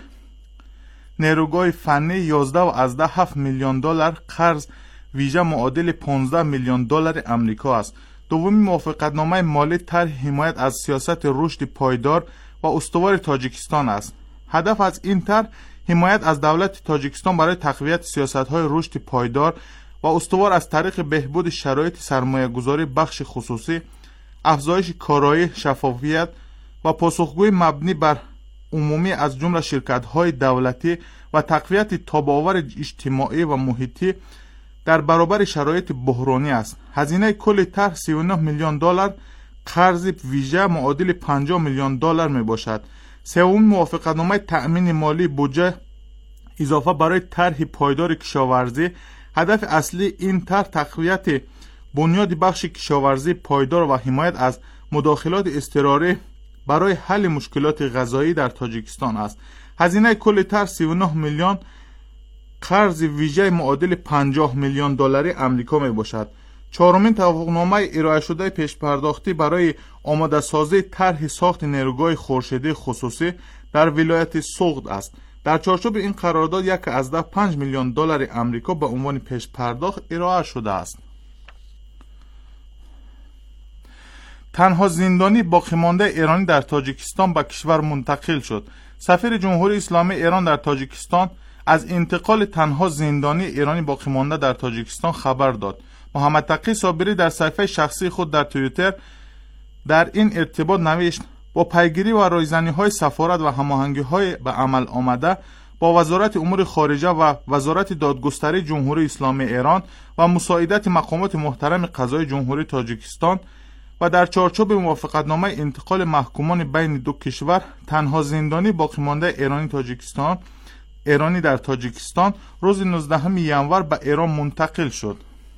نیروگاه فنی یازده و از ده هفت میلیون دلار، قرض ویژه معادل پانزده میلیون دلار آمریکا است. دومی موافقتنامه مالی طرح حمایت از سیاست رشد پایدار و استوار تاجیکستان است. هدف از این طرح حمایت از دولت تاجیکستان برای تقویت سیاست‌های رشد پایدار و استوار از طریق بهبود شرایط سرمایه‌گذاری بخش خصوصی، افزایش کارایی، شفافیت و پاسخگویی مبنی بر عمومی از جمله شرکت‌های دولتی و تقویت تابع‌آور اجتماعی و محیطی در برابر شرایط بحرانی است. هزینه کل طرح سی و نه میلیون دلار، قرض ویژه معادل پنجاه میلیون دلار می باشد. سوم موافقتنامه تأمین مالی بودجه اضافه برای طرح پایدار کشاورزی. هدف اصلی این طرح تقویت بنیاد بخش کشاورزی پایدار و حمایت از مداخلات اضطراری برای حل مشکلات غذایی در تاجیکستان است. هزینه کل طرح سی و نه میلیون، قرض ویژه معادل پنجاه میلیون دلاری آمریکا می باشد. چهارمین توافقنامه ارائه شده پیش پرداختی برای آماده سازی طرح ساخت نیروگاه خورشیدی خصوصی در ولایت سوغد است. در چارچوب این قرارداد یک از ده پنج میلیون دلار آمریکا به عنوان پیش پرداخت ارائه شده است. تنها زندانی باقی مانده ایرانی در تاجیکستان به کشور منتقل شد. سفیر جمهوری اسلامی ایران در تاجیکستان از انتقال تنها زندانی ایرانی باقی مانده در تاجیکستان خبر داد. محمد تقی صابری در صفحه شخصی خود در توییتر در این ارتباط نوشت: با پیگیری و رایزنی های سفارت و هماهنگی های به عمل آمده، با وزارت امور خارجه و وزارت دادگستری جمهوری اسلامی ایران و مساعدت مقامات محترم قضایی جمهوری تاجیکستان و در چارچوب موافقتنامه انتقال محکومان بین دو کشور، تنها زندانی باقی مانده ایرانی تاجیکستان ایرانی در تاجیکستان روز نوزدهم ژانویه به ایران منتقل شد.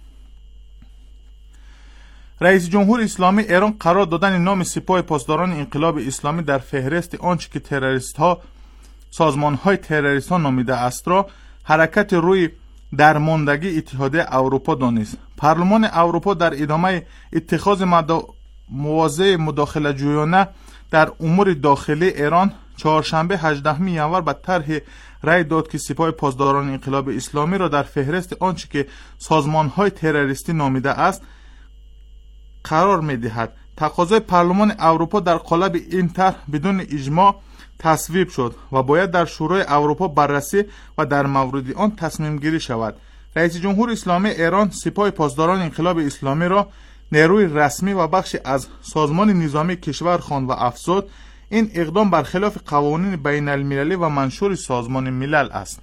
رئیس جمهور اسلامی ایران قرار دادن نام سپاه پاسداران انقلاب اسلامی در فهرست آنچه که تروریست ها سازمان های تروریست ها نامیده است را حرکت روی درماندگی اتحادیه اروپا دانست. پارلمان اروپا در ادامه اتخاذ مواضع مداخله جویانه در امور داخلی ایران چهارشنبه هجدهم ژانویه به طرح رأی داد که سپاه پاسداران انقلاب اسلامی را در فهرست آنچه که سازمان های تروریستی نامیده است قرار می‌دهد. تقاضای پارلمان اروپا در قالب این طرح بدون اجماع تصویب شد و باید در شورای اروپا بررسی و در مورد آن تصمیم گیری شود. رئیس جمهور اسلامی ایران سپاه پاسداران انقلاب اسلامی را نیروی رسمی و بخشی از سازمان نظامی کشور خواند و افزود این اقدام برخلاف قوانین بین المللی و منشور سازمان ملل است.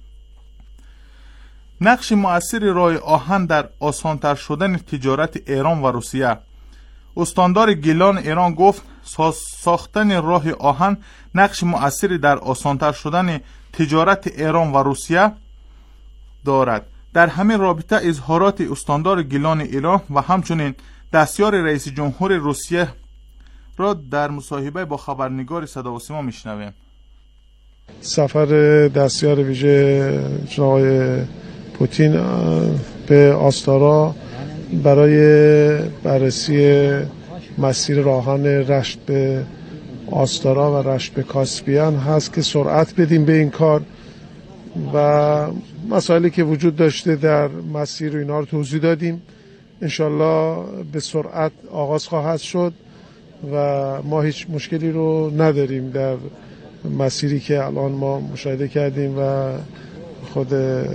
نقش مؤثر راه آهن در آسان‌تر شدن تجارت ایران و روسیه. استاندار گیلان ایران گفت ساختن راه آهن نقش مؤثری در آسان‌تر شدن تجارت ایران و روسیه دارد. در همین رابطه اظهارات استاندار گیلان ایران و همچنین دستیار رئیس جمهور روسیه را در مصاحبه با خبرنگار صدا و سیما میشنویم. سفر دستیار ویژه جناب پوتین به آستارا برای بررسی مسیر راهن رشت به آستارا و رشت به کاسپیان هست که سرعت بدیم به این کار و مسائلی که وجود داشته در مسیر و اینا رو توضیح دادیم. انشالله به سرعت آغاز خواهد شد و ما هیچ مشکلی رو نداریم در مسیری که الان ما مشاهده کردیم و خود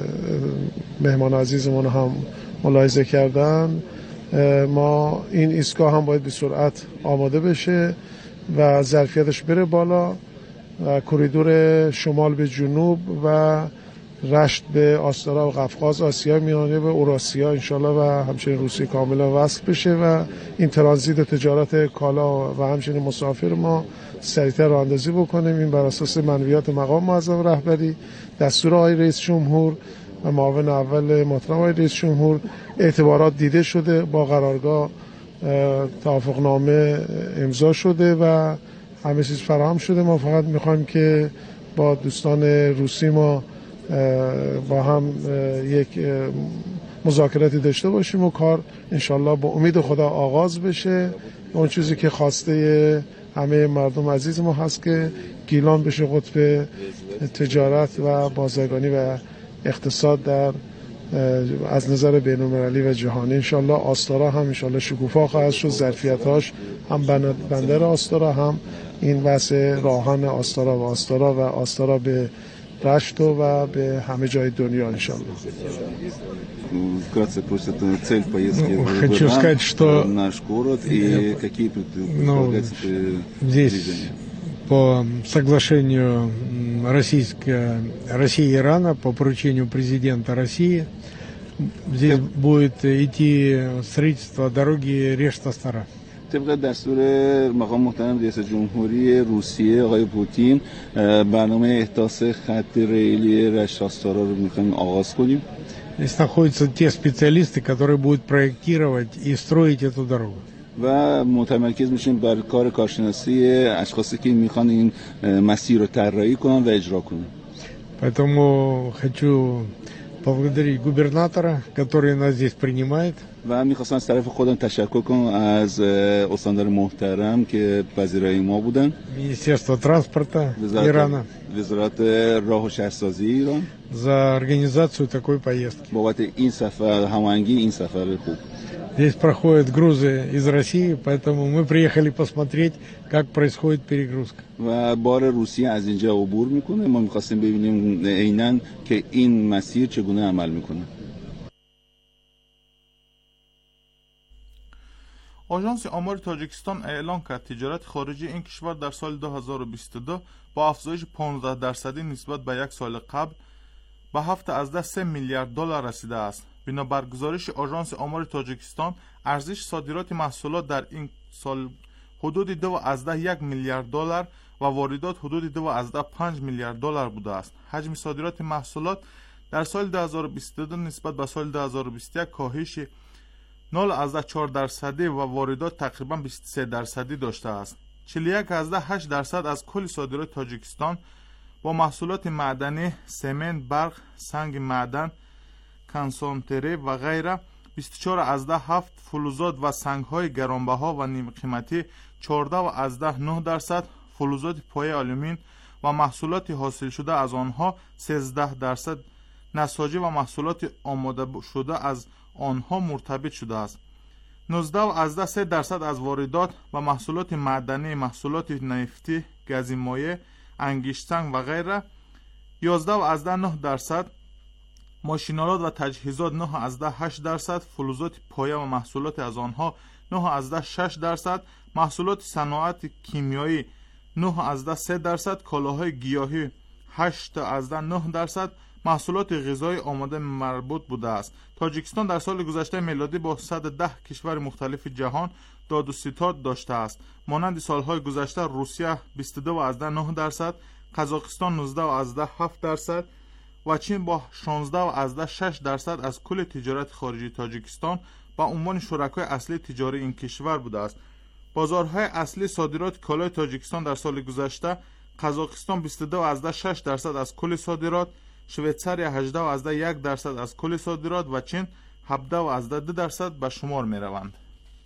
مهمان عزیزمون هم ملاحظه کردن. ما این ایستگاه هم باید به سرعت آماده بشه و ظرفیتش بره بالا و کریدور شمال به جنوب و رشت به آستارا و قفقاز، آسیا میانه به اوراسیا انشالله و همچنین روسیه کاملا وصل بشه و این ترانزیت و تجارت کالا و همچنین مسافر ما سریعتر راه اندازی بکنیم. این بر اساس منویات مقام معظم رهبری، دستور آقای رئیس جمهور و معاون اول محترم آقای رئیس جمهور، اعتبارات دیده شده، با قرارگاه توافقنامه امضا شده و همه چیز فراهم شده. ما فقط میخوایم که با دوستان روسی ما با هم یک مذاکراتی داشته باشیم و کار انشالله با امید خدا آغاز بشه. اون چیزی که خواسته همه مردم عزیز ما هست که گیلان بشه قطب تجارت و بازرگانی و اقتصاد در از نظر بین‌المللی و جهانی. انشالله آستارا هم انشالله شکوفا خواهد شد، ظرفیت‌هاش هم بندر آستارا هم این واسه راهن آستارا و آستارا و آستارا به رشت و به همه جای دنیا انشالله. Вкратце просят цель поездки в Хочу сказать, что наш город и какие предполагаются движения. По соглашению российско, России и Ирана, по поручению президента России, здесь будет идти строительство дороги Решт-Астара. طبق دستور مقام محترم رئیس جمهوری روسیه آقای پوتین برنامه احداث خط ریلی رشت-آستارا رو می‌خوایم آغاز کنیم. Здесь находятся те специалисты, которые будут проектировать и строить эту дорогу. و متمرکز میشیم بر کار کارشناسی اشخاصی که میخوان این مسیر رو طراحی کنن و اجرا کنن. Поэтому хочу поблагодарить губернатора, который нас здесь принимает. و میخواستم از طرف خودم تشکر کنم از استاندار محترم که پذیرای ما بودن. Министерство транспорта Ирана. وزارت راه و شهرسازی ایران. За организацию такой поездки. بابت این سفر هماهنگی این سفر خوب. Здесь проходят грузы из России, поэтому мы приехали посмотреть, как происходит перегрузка. و بار روسیه از اینجا عبور میکنه. ما میخواستیم ببینیم عیناً که این مسیر چگونه عمل میکنه. آژانس آمار تاجیکستان اعلام کرد تجارت خارجی این کشور در سال دو هزار و بیست و دو با افزایش پانزده درصدی نسبت به یک سال قبل به هفت ازده سه میلیارد دلار رسیده است. بنابر گزارش آژانس آمار تاجیکستان، ارزش صادرات محصولات در این سال حدود دو ازده یک میلیارد دلار و واردات حدود دو ازده پنج میلیارد دلار بوده است. حجم صادرات محصولات در سال دو هزار و بیست و دو نسبت به سال دو هزار و بیست و یک کاهش نول ازده چهار درصدی و واردات تقریبا بیست و سه درصدی داشته است. چهل و یک ازده هشت درصد از کل صادرات تاجیکستان با محصولات معدنی، سمنت، برق، سنگ معدن، کنسانتره و غیره، بیست و چهار ازده هفت فلزات و سنگ‌های گرانبها و نیم قیمتی، چهارده ازده نه درصد فلزات پایه آلومین و محصولات حاصل شده از آنها، سیزده درصد نساجی و محصولات آماده شده از آنها مرتبط شده است. نوزده ازده سه درصد از واردات و محصولات معدنی، محصولات نفتی، گاز مایع، انگشت سنگ و غیره، یازده ازده نه درصد ماشینالات و تجهیزات، نه ازده هشت درصد فلزات پایه و محصولات از آنها، نه ازده شش درصد محصولات صنایع کیمیایی، نه ازده سه درصد کالاهای گیاهی، هشت ازده نه درصد محصولات غذایی آماده مربوط بوده است. تاجیکستان در سال گذشته میلادی با صد و ده کشور مختلف جهان داد و ستاد داشته است. مانند سالهای گذشته روسیه بیست و دو ازده نه درصد، قزاقستان نوزده ازده هفت درصد و چین با شانزده ازده شش درصد از کل تجارت خارجی تاجیکستان با عنوان شرکای اصلی تجاری این کشور بوده است. بازارهای اصلی صادرات کالای تاجیکستان در سال گذشته: قزاقستان بیست و دو ازده شش درصد از کل صادرات، شویتزاریا هجده ازده یک درصد از کل صادرات و چین هفده ازده دو درصد به شمار می روند.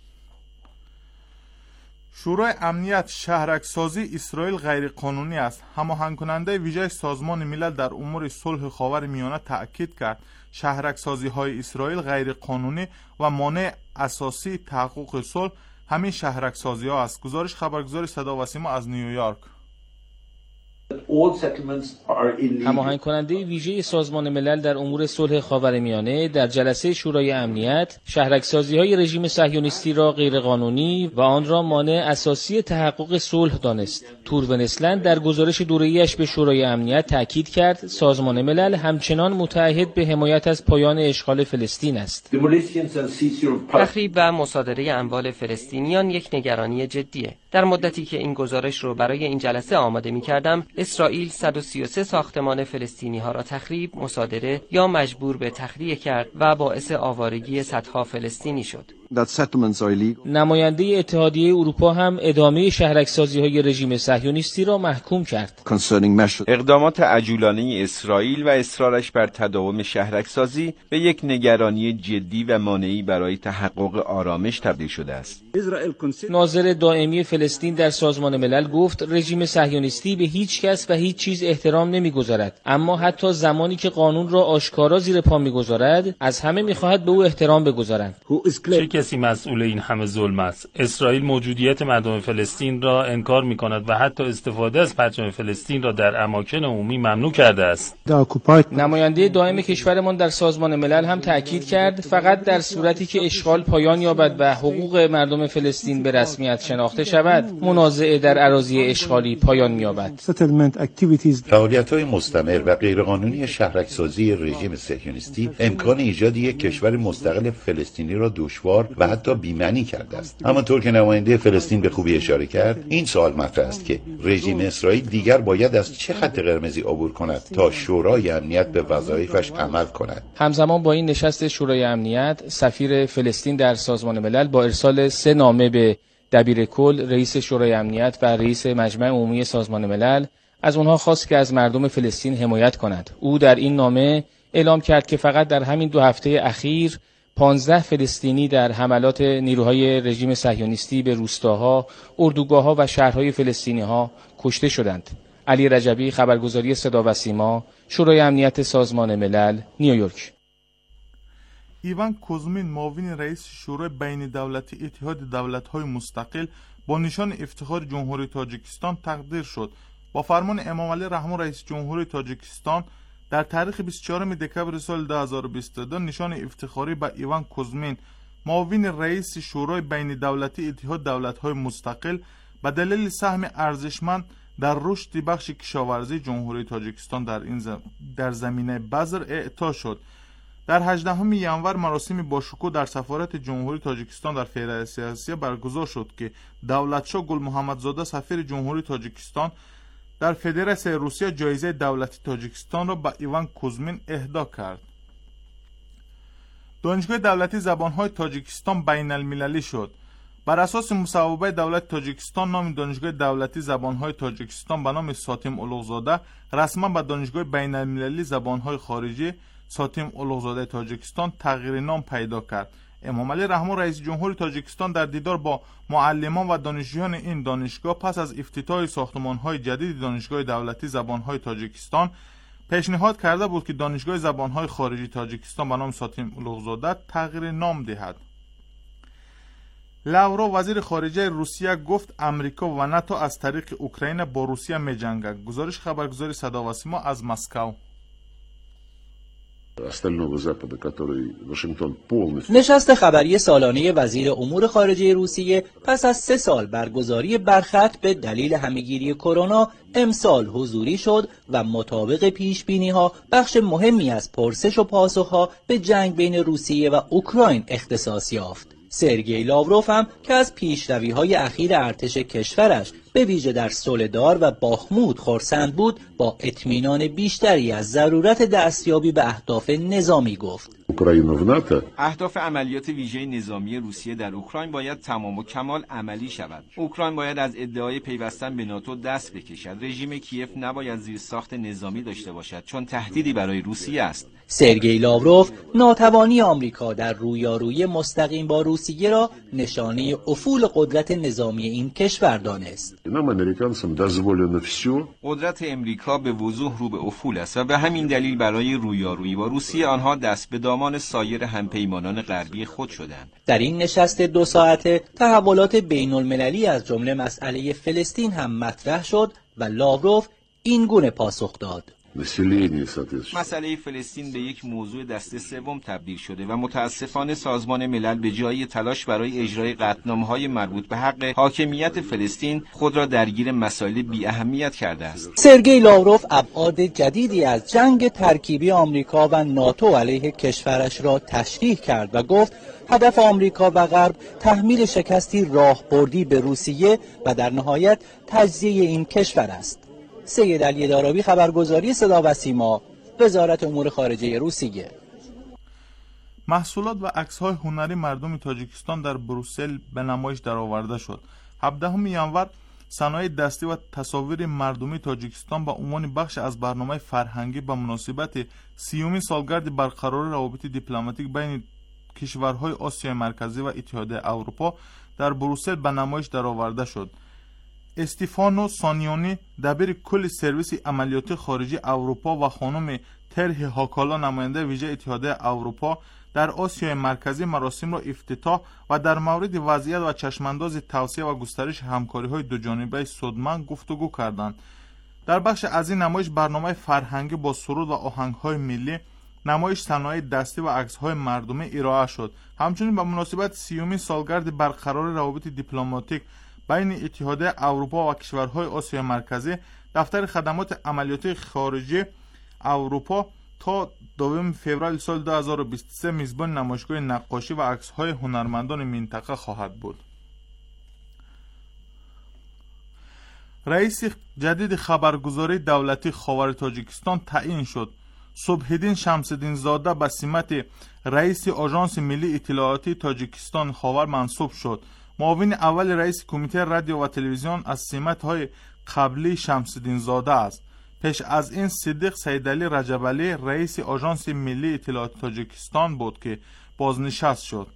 شورای امنیت: شهرکسازی اسرائیل غیر قانونی است. هماهنگ کننده ویژه سازمان ملل در امور صلح خاورمیانه تأکید کرد شهرکسازی های اسرائیل غیر قانونی و مانع اساسی تحقق صلح همین شهرکسازی ها است. گزارش خبرگزار صدا و سیما از نیویورک. هماهنگ کننده ویژه سازمان ملل در امور صلح خاورمیانه در جلسه شورای امنیت شهرکسازی های رژیم صهیونیستی را غیرقانونی و آن را مانع اساسی تحقق صلح دانست. تور ونسلند در گزارش دوره‌ایش به شورای امنیت تاکید کرد سازمان ملل همچنان متعهد به حمایت از پایان اشغال فلسطین است. تخریب و مصادره اموال فلسطینیان یک نگرانی جدیه. در مدتی که این گزارش رو برای این جلسه آماده می‌کردم، اسرائیل صد و سی و سه ساختمان فلسطینی ها را تخریب، مصادره یا مجبور به تخلیه کرد و باعث آوارگی صدها فلسطینی شد. نماینده اتحادیه اروپا هم ادامه شهرکسازی های رژیم صهیونیستی را محکوم کرد. اقدامات عجولانه اسرائیل و اصرارش بر تداوم شهرکسازی به یک نگرانی جدی و مانعی برای تحقق آرامش تبدیل شده است. ناظر دائمی فلسطین در سازمان ملل گفت رژیم صهیونیستی به هیچ کس و هیچ چیز احترام نمیگذارد، اما حتی زمانی که قانون را آشکارا زیر پا میگذارد از همه میخواهد به او احترام بگذارند. چه کسی مسئول این همه ظلم است؟ اسرائیل موجودیت مردم فلسطین را انکار میکند و حتی استفاده از پرچم فلسطین را در اماکن عمومی ممنوع کرده است. نماینده دائم کشورمان در سازمان ملل هم تاکید کرد فقط در صورتی که اشغال پایان یابد و حقوق مردم فلسطین به رسمیت شناخته شود، منازعه در اراضی اشغالی پایان می‌یابد. فعالیت‌های مستمر و غیرقانونی شهرکسازی رژیم صهیونیستی امکان ایجاد یک کشور مستقل فلسطینی را دشوار و حتی بی‌معنی کرده است. اما طور که نماینده فلسطین به خوبی اشاره کرد، این سوال مطرح است که رژیم اسرائیل دیگر باید از چه خط قرمزی عبور کند تا شورای امنیت به وظایفش عمل کند. همزمان با این نشست شورای امنیت، سفیر فلسطین در سازمان ملل با ارسال سه نامه به دبیر کل، رئیس شورای امنیت و رئیس مجمع عمومی سازمان ملل از آنها خواست که از مردم فلسطین حمایت کنند. او در این نامه اعلام کرد که فقط در همین دو هفته اخیر پانزده فلسطینی در حملات نیروهای رژیم صهیونیستی به روستاها، اردوگاه‌ها و شهرهای فلسطینی‌ها کشته شدند. علی رجبی، خبرگزاری صدا و سیما، شورای امنیت سازمان ملل، نیویورک. ایوان کوزمین، معاون رئیس شورای بین دولتی اتحاد دولت‌های مستقل، با نشان افتخار جمهوری تاجیکستان تقدیر شد. با فرمان امام علی رحمه رئیس جمهوری تاجیکستان در تاریخ بیست و چهارم دکمبر سال دو هزار و بیست و دو نشان افتخاری به ایوان کوزمین، معاون رئیس شورای بین دولتی اتحاد دولت‌های مستقل به دلیل سهم ارزشمند در رشد بخش کشاورزی جمهوری تاجیکستان در این زم... در زمینه بذر اعطا شد. در هجدهم ژانویه مراسم باشکوه در سفارت جمهوری تاجیکستان در فدراسیون آسیا برگزار شد که دولتشاه گل محمدزاده سفیر جمهوری تاجیکستان در فدراسیون روسیه جایزه دولتی تاجیکستان را به ایوان کوزمین اهدا کرد. دانشگاه دولتی زبان‌های تاجیکستان بین المللی شد. بر اساس مصوبه دولت تاجیکستان نام دانشگاه دولتی زبان‌های تاجیکستان به نام ساتیم اولوغزاده رسما به دانشگاه بین المللی زبان‌های خارجی ساتیم اولوغزاده تاجیکستان تغییر نام پیدا کرد. امام علی رحمان رئیس جمهور تاجیکستان در دیدار با معلمان و دانشجویان این دانشگاه پس از افتتاح ساختمان‌های جدید دانشگاه دولتی زبان‌های تاجیکستان پیشنهاد کرده بود که دانشگاه زبان‌های خارجی تاجیکستان به نام ساتیم اولوغزاده تغییر نام دهد. لاورو وزیر خارجه روسیه گفت امریکا و ناتو از طریق اوکراین با روسیه می‌جنگند. گزارش خبرگزاری صدا و سیما از مسکو. نشست خبری سالانه وزیر امور خارجه روسیه پس از سه سال برگزاری برخط به دلیل همهگیری کرونا امسال حضوری شد و مطابق پیش بینی ها بخش مهمی از پرسش و پاسخ ها به جنگ بین روسیه و اوکراین اختصاص یافت. سرگئی لاوروف هم که از پیشروی های اخیر ارتش کشورش به ویژه در سولدار و باخمود خرسند بود با اطمینان بیشتری از ضرورت دستیابی به اهداف نظامی گفت. اهداف عملیات ویژه نظامی روسیه در اوکراین باید تمام و کمال عملی شود. اوکراین باید از ادعای پیوستن به ناتو دست بکشد. رژیم کیف نباید زیرساخت نظامی داشته باشد چون تهدیدی برای روسیه است. سرگئی لاوروف ناتوانی آمریکا در رویارویی مستقیم با روسیه را نشانه افول قدرت نظامی این کشور دانست. قدرت امریکا به وضوح رو به افول است و به همین دلیل برای رویارویی با روسیه آنها دست به دامان سایر همپیمانان غربی خود شدند. در این نشست دو ساعته تحولات بین المللی از جمله مسئله فلسطین هم مطرح شد و لاوروف این گونه پاسخ داد: مسئله فلسطین به یک موضوع دسته سوم تبدیل شده و متاسفانه سازمان ملل به جای تلاش برای اجرای قطعنامه‌های مربوط به حق حاکمیت فلسطین خود را درگیر مسائل بی اهمیت کرده است. سرگئی لاوروف ابعاد جدیدی از جنگ ترکیبی آمریکا و ناتو علیه کشورش را تشریح کرد و گفت هدف آمریکا و غرب تحمیل شکستی راهبردی به روسیه و در نهایت تجزیه این کشور است. سید علی دارابی، خبرگزاری صدا و سیما، وزارت امور خارجه روسیه. محصولات و عکس‌های هنری مردم تاجیکستان در بروسل به نمایش درآورده شد. هفدهم ژانویه صنایع دستی و تصاویر مردمی تاجیکستان با عنوان بخش از برنامه فرهنگی به مناسبت سیومین سالگرد برقراری روابط دیپلماتیک بین کشورهای آسیای مرکزی و اتحادیه اروپا در بروسل به نمایش درآورده شد. استیفانو سانیونی دبیر کل سرویس عملیاتی خارجی اروپا و خانم ترهی هاکالا نماینده ویژه اتحادیه اروپا در آسیای مرکزی مراسم را افتتاح و در مورد وضعیت و چشمانداز توسعه و گسترش همکاری‌های دوجانبه سودمند گفتگو کردند. در بخش از این نمایش برنامه فرهنگی با سرود و آهنگ‌های ملی، نمایش صنایع دستی و عکس‌های مردمی ارائه شد. همچنین به مناسبت سیومین سالگرد برقراری روابط دیپلماتیک بین اتحادیه اروپا و کشورهای آسیای مرکزی، دفتر خدمات عملیاتی خارجی اروپا تا دوم فوریه سال دو هزار و بیست و سه میزبان نمایشگاه نقاشی و عکس‌های هنرمندان منطقه خواهد بود. رئیس جدید خبرگزاری دولتی خاور تاجیکستان تعیین شد. صبحدین شمس‌الدین زاده به سمت رئیس آژانس ملی اطلاعاتی تاجیکستان خاور منصوب شد. معاون اول رئیس کمیته رادیو و تلویزیون از سمت‌های قبلی شمس‌الدین زاده است. پیش از این صدیق سیدعلی رجبعلی رئیس آژانس ملی اطلاعات تاجیکستان بود که بازنشست شد.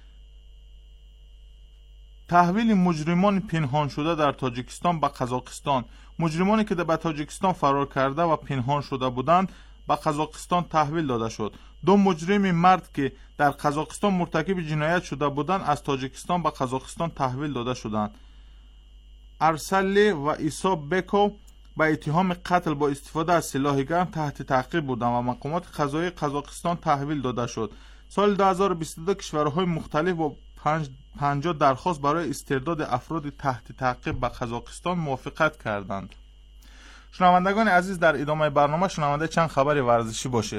تحویل مجرمان پنهان شده در تاجیکستان به قزاقستان. مجرمانی که به تاجیکستان فرار کرده و پنهان شده بودند به قزاقستان تحویل داده شد. دو مجرم مرد که در قزاقستان مرتکب جنایت شده بودند از تاجیکستان به قزاقستان تحویل داده شدند. ارسلی و ایسا بکو با اتهام قتل با استفاده از سلاح گرم تحت تعقیب بودند و مقامات قضایی قزاقستان تحویل داده شد. سال دو هزار و بیست و دو کشورهای مختلف با پنجاه درخواست برای استرداد افراد تحت تعقیب به قزاقستان موافقت کردند. شنوندگان عزیز، در ادامه برنامه شنونده چند خبر ورزشی باشید.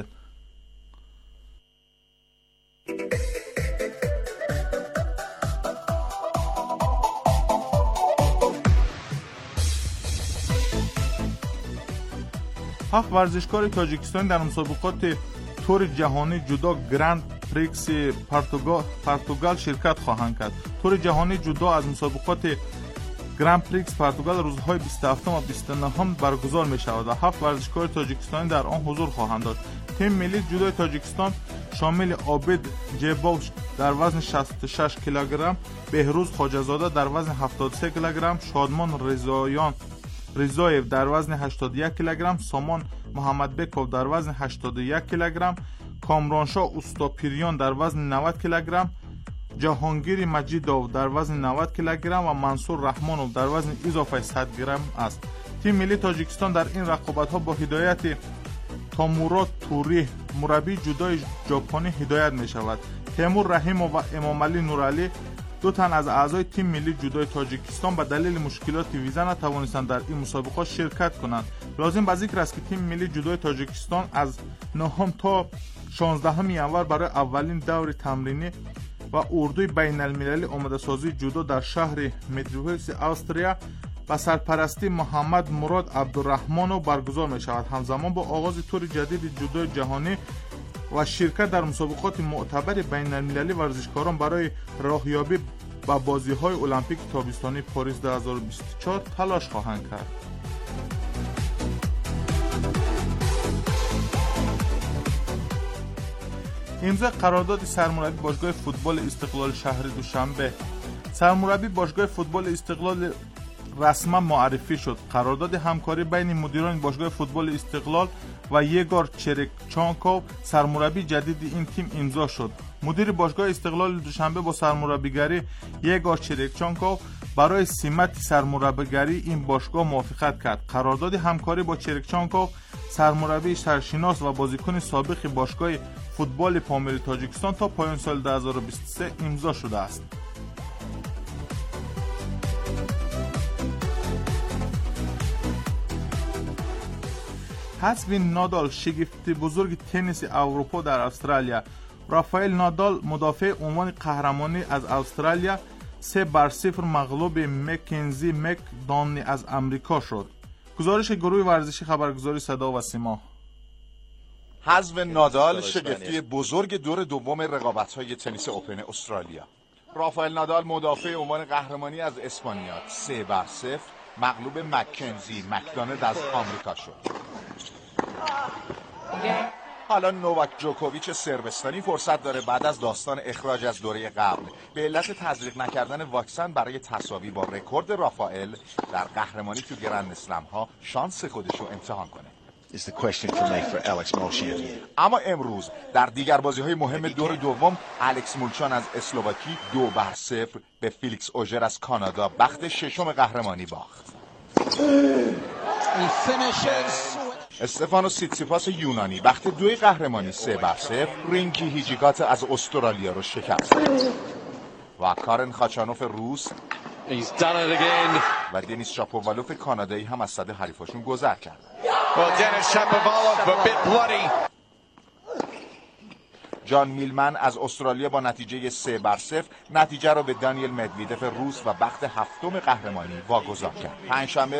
هفت ورزشکار تاجیکستان در مسابقات تور جهانی جودو گرند پریکس پرتغال پرتغال شرکت خواهند کرد. تور جهانی جودو از مسابقات گرند پریکس پرتغال روزهای بیست و هفتم و بیست و نهم برگزار می شود و هفت ورزشکار تاجیکستانی در آن حضور خواهند داشت. تیم ملی جودو تاجیکستان شامل عابد جیبوش در وزن شصت و شش کیلوگرم، بهروز خواجه‌زاده در وزن هفتاد و سه کیلوگرم، شادمان رضایان رضایف در وزن هشتاد و یک کیلوگرم، سامان محمد بکوف در وزن هشتاد و یک کیلوگرم، کامرانشاه اوستاپیریان در وزن نود کیلوگرم، جهانگیر مجیدوف در وزن نود کیلوگرم و منصور رحمانوف در وزن اضافه صد گرم است. تیم ملی تاجیکستان در این رقابت‌ها با هدایت تامورات توری مربی جودوی ژاپنی هدایت می‌شود. تیمور رحیموف و امام علی نورعلی دو تن از اعضای تیم ملی جودوی تاجیکستان به دلیل مشکلات ویزا نتوانستند در این مسابقات شرکت کنند. لازم به ذکر است که تیم ملی جودوی تاجیکستان از نهم تا شانزدهم ینور برای اولین دور تمرینی و اردوی بین المللی آماده سازی جودو در شهر مدروهلس استریا و سرپرستی محمد مراد عبدالرحمانو برگزار می شود. همزمان با آغاز تور جدید جودوی جهانی و شرکت در مسابقات معتبر بین المللی ورزشکاران برای راهیابی به بازی‌های المپیک تابستانی پاریس دو هزار و بیست و چهار تلاش خواهند کرد. امضای قرارداد سرمربی باشگاه فوتبال استقلال شهر دوشنبه. سرمربی باشگاه فوتبال استقلال رسما معرفی شد. قرارداد همکاری بین مدیران باشگاه فوتبال استقلال و یگور چرکچانکوف سرمربی جدید این تیم امضا شد. مدیر باشگاه استقلال دوشنبه با سرمربیگری یگور چرکچانکوف برای سمت سرمربیگری این باشگاه موافقت کرد. قرارداد همکاری با چرکچانکوف سرمربی سرشناس و بازیکن سابق باشگاه فوتبال پامیر تاجیکستان تا پایان سال دو هزار و بیست و سه امضا شده است. حذف نادال شگفتی بزرگ تنیس اروپا در استرالیا. رافائل نادال مدافع عنوان قهرمانی از استرالیا سه بر صفر مغلوب مکنزی مک دانی از امریکا شد. گزارش گروه ورزشی خبرگزاری صدا و سیما. حذف نادال شگفتی بزرگ دور دوم رقابت‌های تنیس اوپن استرالیا. رافائل نادال مدافع عنوان قهرمانی از اسپانیا سه بر صفر مغلوب مکنزی مکدانلد از آمریکا شد. حالا نوواک جوکوویچ صربستانی فرصت داره بعد از داستان اخراج از دوره قبل به علت تزریق نکردن واکسن برای تساوی با رکورد رافائل در قهرمانی تو گرند اسلم ها شانس خودش رو امتحان کنه. اما امروز در دیگر بازی های مهم دور دوم الکس مولچان از اسلواکی دو بر صفر به فیلیکس اوژر از کانادا بخت ششم قهرمانی باخت. استفانو سیتسیپاس یونانی بخت دوی قهرمانی سه بر صفر رینکی هیجیگات از استرالیا رو شکست و کارن خاچانوف روس و دنیس شاپووالوف کانادایی هم از صد حریفاشون گذر کرد. جان میلمن از استرالیا با نتیجه سه بر صفر نتیجه رو به دانیل مدویدف روس و بخت هفتم قهرمانی واگذار کرد. پنجشنبه